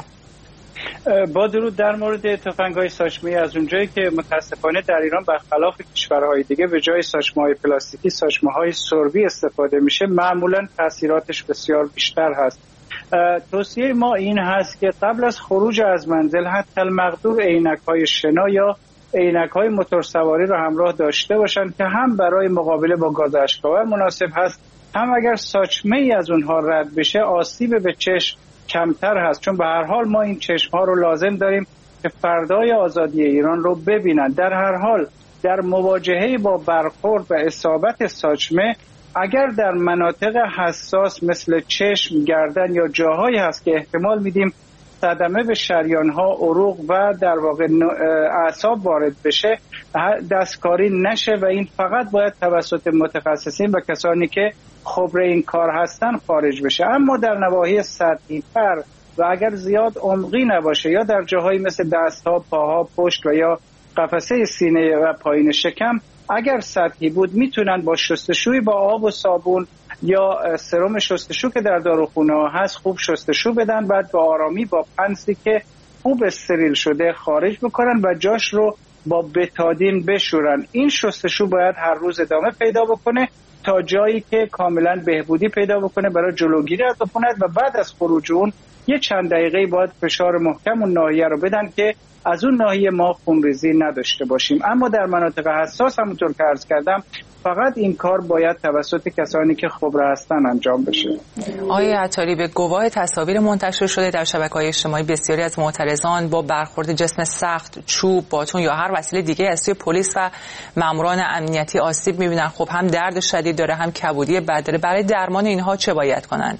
با درود، در مورد تفنگ‌های ساچمه‌ای از اونجایی که متاسفانه در ایران برخلاف کشورهای دیگه به جای ساچمه‌های پلاستیکی ساچمه‌های سربی استفاده میشه، معمولاً تاثیراتش بسیار بیشتر هست. توصیه ما این هست که قبل از خروج از منزل حتی المقدور عینک‌های شنا یا عینک‌های موتورسواری رو همراه داشته باشن که هم برای مقابله با گاز اشک‌آور مناسب هست، هم اگر ساچمه‌ای از اونها رد بشه آسیب به چشم کمتر هست، چون به هر حال ما این چشم‌ها رو لازم داریم که فردای آزادی ایران رو ببینن. در هر حال در مواجهه با برخورد و اصابت ساچمه اگر در مناطق حساس مثل چشم، گردن یا جاهایی هست که احتمال میدیم صدمه به شریان‌ها، عروق و در واقع اعصاب وارد بشه، دستکاری نشه و این فقط باید توسط متخصصین و کسانی که خبره این کار هستن خارج بشه. اما در نواحی سطحی تر و اگر زیاد عمقی نباشه یا در جاهایی مثل دستها، پاها، پشت و یا قفسه سینه و پایین شکم اگر سطحی بود میتونن با شستشویی با آب و صابون یا سرم شستشو که در داروخونه ها هست خوب شستشو بدن، بعد با آرامی با پنسی که خوب استریل شده خارج بکنن و جاش رو با بتادین بشورن. این شستشو باید هر روز ادامه پیدا بکنه تا جایی که کاملا بهبودی پیدا بکنه برای جلوگیری از عفونت و بعد از خروج اون یه چند دقیقه باید فشار محکم اون ناحیه رو بدن که از اون ناحیه ما خونریزی نداشته باشیم. اما در مناطق حساس همونطور که عرض کردم فقط این کار باید توسط کسانی که خبره هستن انجام بشه. آقای عطاری، به گواه تصاویر منتشر شده در شبکه‌های اجتماعی بسیاری از معترضان با برخورد جسم سخت، چوب، باتون یا هر وسیله دیگه از سوی پلیس و ماموران امنیتی آسیب می‌بینن. خب هم درد شدید داره هم کبودی بد داره. برای درمان اینها چه باید کنند؟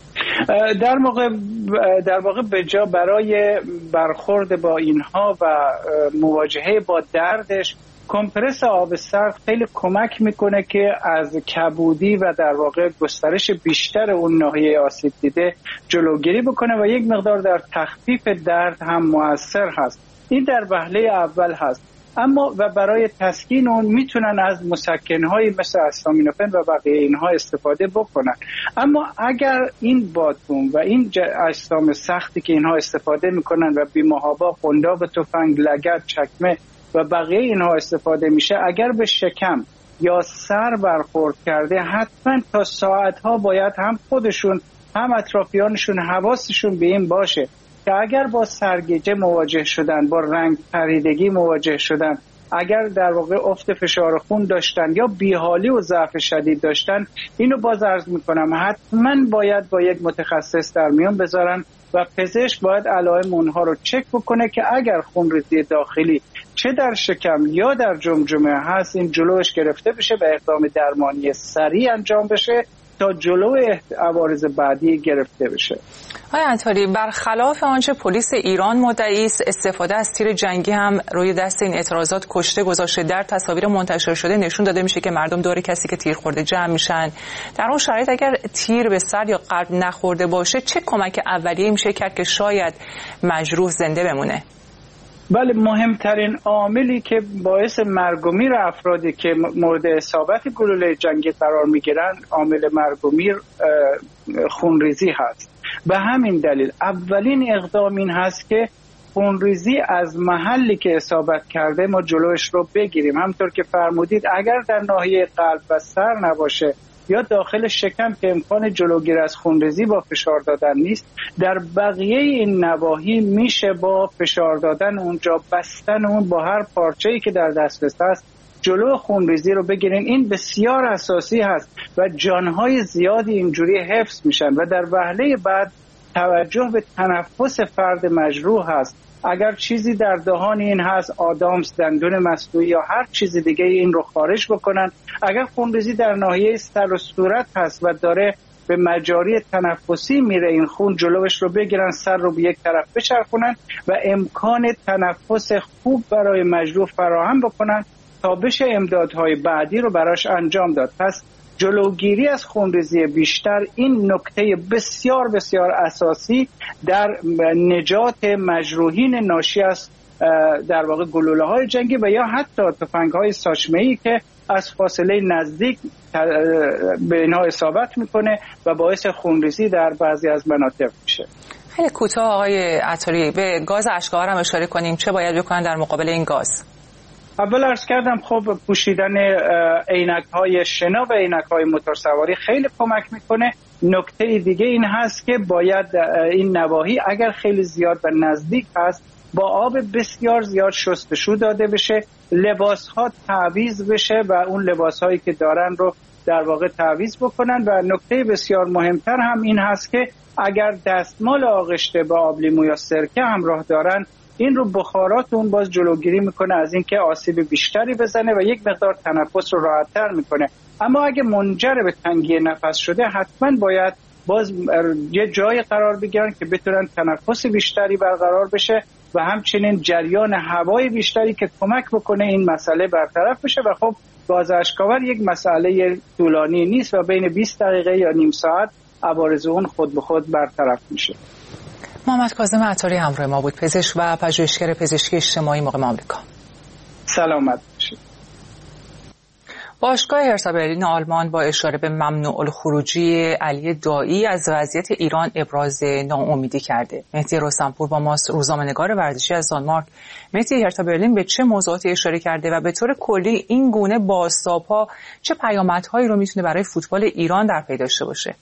در واقع در واقع به جا برای برخورد با اینها و مواجهه با دردش کمپرس آب سرد خیلی کمک میکنه که از کبودی و در واقع گسترش بیشتر اون ناحیه آسیب دیده جلوگیری بکنه و یک مقدار در تخفیف درد هم موثر هست. این در وهله اول هست. اما و برای تسکین اون میتونن از مسکن‌هایی مثل استامینوفن و بقیه اینها استفاده بکنن. اما اگر این باتون و این اجسام سختی که اینها استفاده میکنن و بی‌محابا قنداق تفنگ، لگد، چکمه و بقیه اینها استفاده میشه، اگر به شکم یا سر برخورد کرده حتما تا ساعتها باید هم خودشون هم اطرافیانشون حواسشون به این باشه که اگر با سرگیجه مواجه شدن، با رنگ پریدگی مواجه شدن، اگر در واقع افت فشار خون داشتن یا بیحالی و ضعف شدید داشتن، اینو باز عرض میکنم حتما باید با یک متخصص در میون بذارن و پزشک باید علائم اونها رو چک بکنه که اگر خونریزی داخلی چه در شکم یا در جمجمه هست این جلوش گرفته بشه و اقدام درمانی سریع انجام بشه تا جلو عوارض بعدی گرفته بشه. آقای عطاری، برخلاف آنچه پلیس ایران مدعی است، استفاده از تیر جنگی هم روی دست این اعتراضات کشته گذاشته. در تصاویر منتشر شده نشون داده میشه که مردم دور کسی که تیر خورده جمع میشن. در اون شرایط اگر تیر به سر یا قلب نخورده باشه چه کمک اولیه‌ای میشه کرد که شاید مجروح زنده بمونه؟ بله، مهمترین عاملی که باعث مرگ و میر افرادی که مورد اصابت گلوله جنگی قرار میگیرن، عامل مرگ و میر خونریزی هست. به همین دلیل اولین اقدام این هست که خونریزی از محلی که اصابت کرده ما جلوش رو بگیریم. همطور که فرمودید اگر در ناحیه قلب و سر نباشه یا داخل شکم که امکان جلوگیری از خونریزی با فشار دادن نیست، در بقیه این نواحی میشه با فشار دادن اونجا، بستن اون با هر پارچه‌ای که در دسترس هست جلو خونریزی رو بگیرین. این بسیار اساسی هست و جانهای زیادی اینجوری حفظ میشن. و در وهله بعد توجه به تنفس فرد مجروح هست. اگر چیزی در دهان این هست، آدامس، دندون مصنوعی یا هر چیز دیگه این رو خارج بکنن. اگر خونریزی در ناحیه سر و صورت هست و داره به مجاری تنفسی میره، این خون جلوش رو بگیرن، سر رو به یک طرف بچرخونن و امکان تنفس خوب برای مجروح فراهم بکنن تا بشه امدادهای بعدی رو براش انجام داد. پس جلوگیری از خونریزی بیشتر این نکته بسیار بسیار اساسی در نجات مجروحین ناشی از در واقع گلوله های جنگی و یا حتی تفنگ های ساچمه‌ای که از فاصله نزدیک به اینها اصابت میکنه و باعث خونریزی در بعضی از مناطق میشه. خیلی کوتاه آقای عطاری، به گاز اشک‌آور هم اشاره کنیم. چه باید بکنن در مقابل این گاز؟ اول عرض کردم خب پوشیدن عینک‌های شنا و عینک‌های موتورسواری خیلی کمک میکنه. نکته دیگه این هست که باید این نواحی اگر خیلی زیاد و نزدیک هست با آب بسیار زیاد شستشو داده بشه، لباس‌ها تعویض بشه و اون لباس‌هایی که دارن رو در واقع تعویض بکنن. و نکته بسیار مهمتر هم این هست که اگر دستمال آغشته با آب لیمو یا سرکه همراه دارن، این رو بخارات اون باز جلوگیری میکنه از اینکه آسیب بیشتری بزنه و یک مقدار تنفس رو راحت‌تر میکنه. اما اگه منجر به تنگی نفس شده حتما باید باز یه جای قرار بگیرن که بتونن تنفس بیشتری برقرار بشه و همچنین جریان هوای بیشتری که کمک بکنه این مسئله برطرف بشه. و خب گاز اشک‌آور یک مسئله طولانی نیست و بین بیست دقیقه یا نیم ساعت عوارض اون خود به خود برطرف میشه. محمد کاظم عطاری همراه ما بود، پزشک و پژوهشگر پزشکی اجتماعی مقیم آمریکا. سلامت باشید. باشگاه هرتا برلین آلمان با اشاره به ممنوع الخروجی علی دایی از وضعیت ایران ابراز ناامیدی کرده. مهدی رستمپور با ماست، روزنامه‌نگار ورزشی از دانمارک. مهدی، هرتا برلین به چه موضوعاتی اشاره کرده و به طور کلی این گونه بازتاب‌ها چه پیامدهایی رو میتونه برای فوتبال ایران در پی داشته باشه؟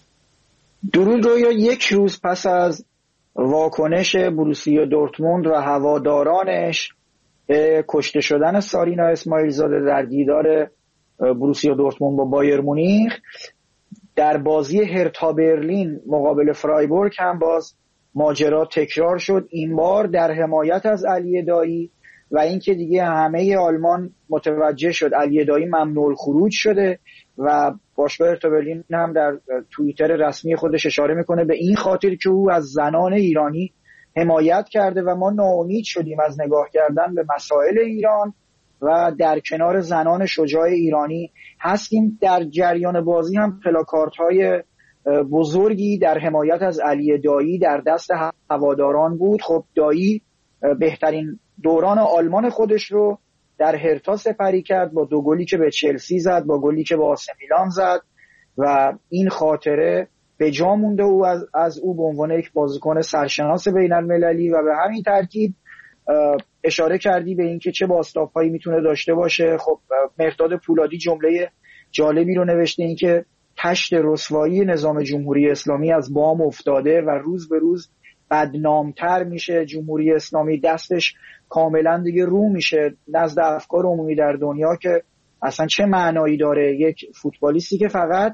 درود رویا. یک روز پس از واکنش بروسیا دورتموند و هوادارانش به کشته شدن سارینا اسماعیل زاده در دیدار بروسیا دورتموند با بایر مونیخ، در بازی هرتا برلین مقابل فرایبورگ هم باز ماجرا تکرار شد، این بار در حمایت از علی دایی و اینکه دیگه همه آلمان متوجه شد علی دایی ممنوع الخروج شده و باشگاه هرتا برلین هم در توییتر رسمی خودش اشاره میکنه به این خاطر که او از زنان ایرانی حمایت کرده و ما ناامید شدیم از نگاه کردن به مسائل ایران و در کنار زنان شجاع ایرانی هستیم. در جریان بازی هم پلاکاردهای بزرگی در حمایت از علی دایی در دست هواداران بود. خب دایی بهترین دوران آلمان خودش رو در هرتا سپری کرد با دو گلی که به چلسی زد، با گلی که به آسه میلان زد و این خاطره به جا مونده او از, از او به عنوان یک بازیکن سرشناس بین المللی و به همین ترتیب اشاره کردی به اینکه چه بازتاب‌هایی میتونه داشته باشه. خب مرداد پولادی جمله جالبی رو نوشته، اینکه تشت رسوایی نظام جمهوری اسلامی از بام افتاده و روز به روز بدنامتر میشه. جمهوری اسلامی دستش کاملا دیگه رو میشه نزد افکار عمومی در دنیا که اصلا چه معنایی داره یک فوتبالیستی که فقط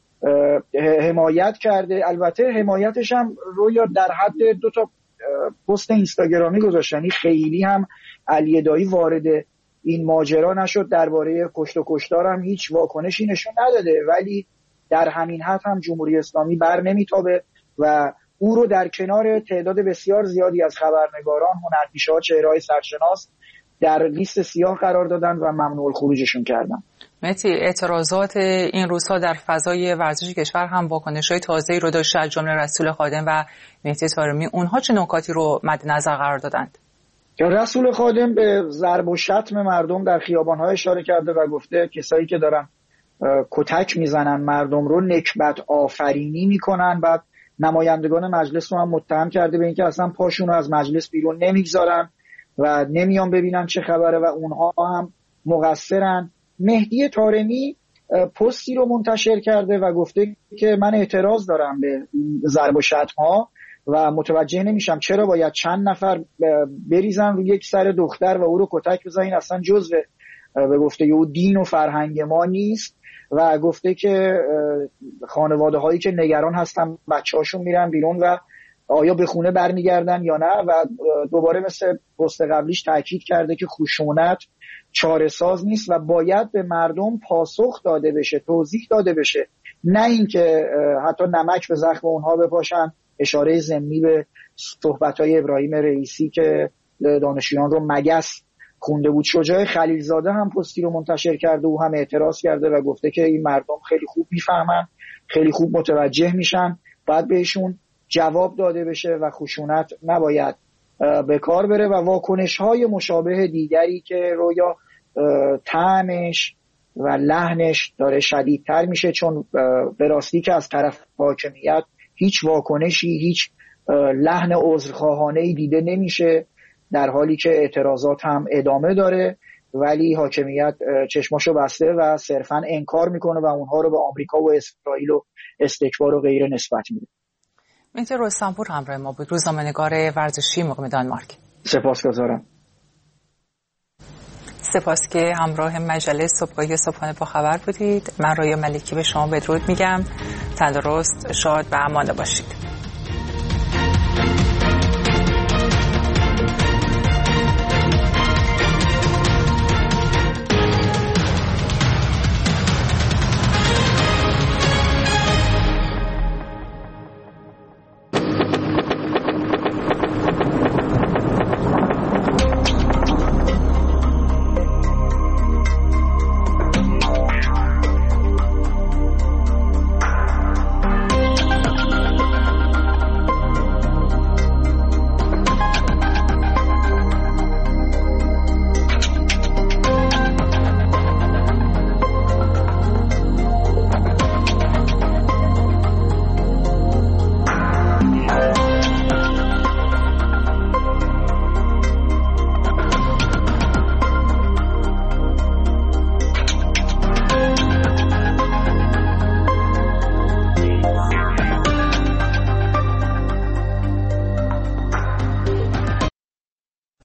حمایت کرده. البته حمایتش هم رویا در حد دو تا پست اینستاگرامی گذاشت، یعنی خیلی هم علی دایی وارد این ماجرا نشد، درباره کشت و کشتار هم هیچ واکنشی نشون نداده، ولی در همین حد هم جمهوری اسلامی بر نمیتابه و او رو در کنار تعداد بسیار زیادی از خبرنگاران، هنرپیشه‌ها، چهره‌های سرشناس در لیست سیاه قرار دادن و ممنوع خروجشون کردن. مهدی، اعتراضات این روزها در فضای ورزشی کشور هم واکنش‌های تازه‌ای رو داشته، از جمله رسول خادم و مهدی طارمی. اونها چه نکاتی رو مد نظر قرار دادند؟ رسول خادم به ضرب و شتم مردم در خیابان‌ها اشاره کرده و گفته کسایی که دارن کتک میزنن مردم رو نکبت آفرینی میکنن. بعد نمایندگان مجلس رو هم متهم کرده به اینکه اصلا پاشون رو از مجلس بیرون نمیگذارن و نمیان ببینن چه خبره و اونها هم مقصرن. مهدی طارمی پستی رو منتشر کرده و گفته که من اعتراض دارم به ضرب و شتم‌ها و متوجه نمیشم چرا باید چند نفر بریزن روی یک سر دختر و او رو کتک بزنن، اصلا جزء به گفته او دین و فرهنگ ما نیست. و گفته که خانواده هایی که نگران هستن بچه هاشون میرن بیرون و آیا به خونه برمیگردن یا نه، و دوباره مثل پست قبلیش تاکید کرده که خشونت چاره ساز نیست و باید به مردم پاسخ داده بشه، توضیح داده بشه، نه اینکه حتی نمک به زخم اونها بپاشن. اشاره ضمنی به صحبت‌های ابراهیم رئیسی که دانشجویان رو مگس خونده بود. شجاع خلیلزاده هم پستی رو منتشر کرده، او هم اعتراض کرده و گفته که این مردم خیلی خوب میفهمن، خیلی خوب متوجه میشن، باید بهشون جواب داده بشه و خشونت نباید به کار بره. و واکنش‌های مشابه دیگری که رویا طعمش و لحنش داره شدیدتر میشه، چون به راستی که از طرف حاکمیت هیچ واکنشی، هیچ لحن عذرخواهانه‌ای دیده نمیشه، در حالی که اعتراضات هم ادامه داره، ولی حاکمیت چشماشو بسته و صرفاً انکار میکنه و اونها رو به آمریکا و اسرائیل و استکبار و غیره نسبت میده. مهدی رستمپور همراه ما بود، روزنامه‌نگار ورزشی مقیم دانمارک. سپاسگزارم. سپاس که همراه مجله صبحگاهی صبحانه با خبر بودید. من رویا ملکی به شما بدرود میگم. تندرست، شاد و امانه باشید.